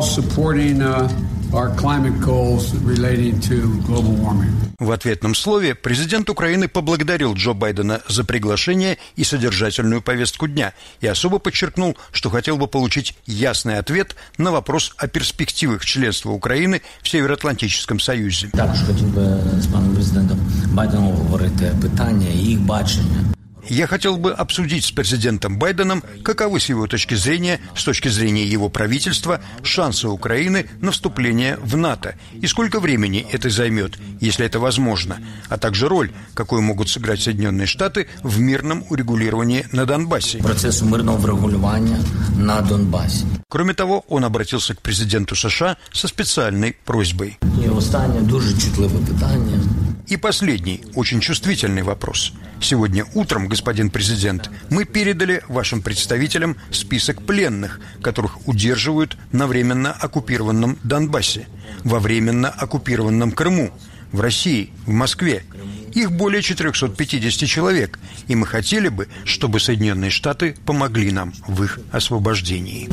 В ответном слове президент Украины поблагодарил Джо Байдена за приглашение и содержательную повестку дня и особо подчеркнул, что хотел бы получить ясный ответ на вопрос о перспективах членства Украины в Североатлантическом Союзе. Також хотів би з паном президентом Байденом говорити питання і їх бачення. Я хотел бы обсудить с президентом Байденом, каковы с его точки зрения, с точки зрения его правительства, шансы Украины на вступление в НАТО и сколько времени это займет, если это возможно, а также роль, какую могут сыграть Соединенные Штаты в мирном урегулировании на Донбассе. Процессу мирного врегулирования на Донбассе. Кроме того, он обратился к президенту США со специальной просьбой. И останнє дуже чутливе питання. И последний, очень чувствительный вопрос. Сегодня утром, господин президент, мы передали вашим представителям список пленных, которых удерживают на временно оккупированном Донбассе, во временно оккупированном Крыму, в России, в Москве. Их более 450 человек, и мы хотели бы, чтобы Соединенные Штаты помогли нам в их освобождении.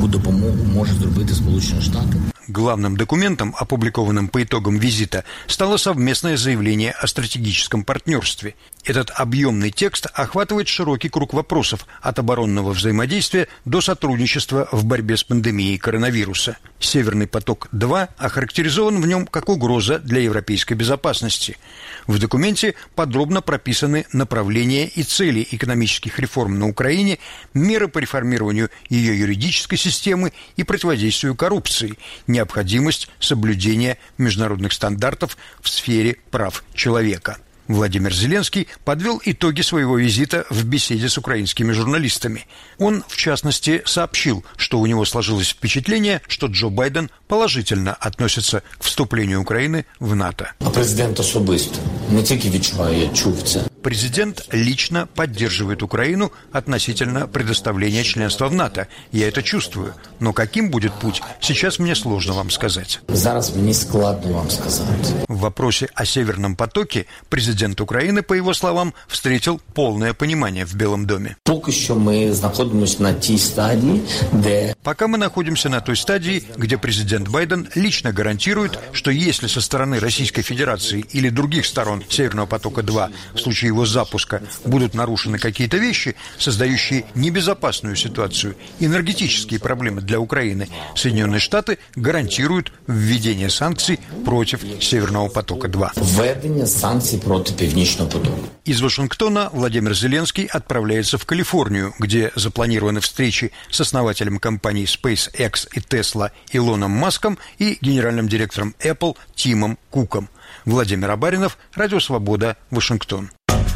Главным документом, опубликованным по итогам визита, стало совместное заявление о стратегическом партнерстве. Этот объемный текст охватывает широкий круг вопросов от оборонного взаимодействия до сотрудничества в борьбе с пандемией коронавируса. «Северный поток-2» охарактеризован в нем как угроза для европейской безопасности. В документе подробно прописаны направления и цели экономических реформ на Украине, меры по реформированию ее юридической системы и противодействию коррупции, необходимость соблюдения международных стандартов в сфере прав человека. Владимир Зеленский подвел итоги своего визита в беседе с украинскими журналистами. Он, в частности, сообщил, что у него сложилось впечатление, что Джо Байден положительно относится к вступлению Украины в НАТО. А президент особисто не тільки відчуває, чув це. Президент лично поддерживает Украину относительно предоставления членства в НАТО. Я это чувствую. Но каким будет путь, сейчас мне сложно вам сказать. Зараз мені складно вам сказать. В вопросе о Северном потоке президент Украины, по его словам, встретил полное понимание в Белом доме. Поки що ми знаходимося на тій стадії, де... Пока мы находимся на той стадии, где президент Байден лично гарантирует, что если со стороны Российской Федерации или других сторон Северного потока-2 в случае его запуска будут нарушены какие-то вещи, создающие небезопасную ситуацию, энергетические проблемы для Украины, Соединенные Штаты гарантируют введение санкций против Северного потока-2. Введение санкций против Північного потоку. Из Вашингтона Владимир Зеленский отправляется в Калифорнию, где запланированы встречи с основателем компаний SpaceX и Tesla Илоном Маском и генеральным директором Apple Тимом Куком. Владимир Абаринов, Радио Свобода, Вашингтон.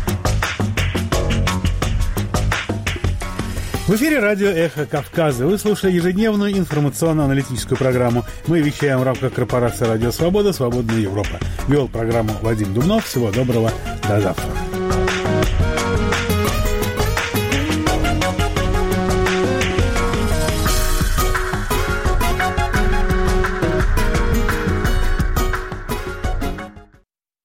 В эфире радио «Эхо Кавказа». Вы слушаете ежедневную информационно-аналитическую программу. Мы вещаем в рамках корпорации «Радио Свобода. Свободная Европа». Вел программу Вадим Дубнов. Всего доброго. До завтра.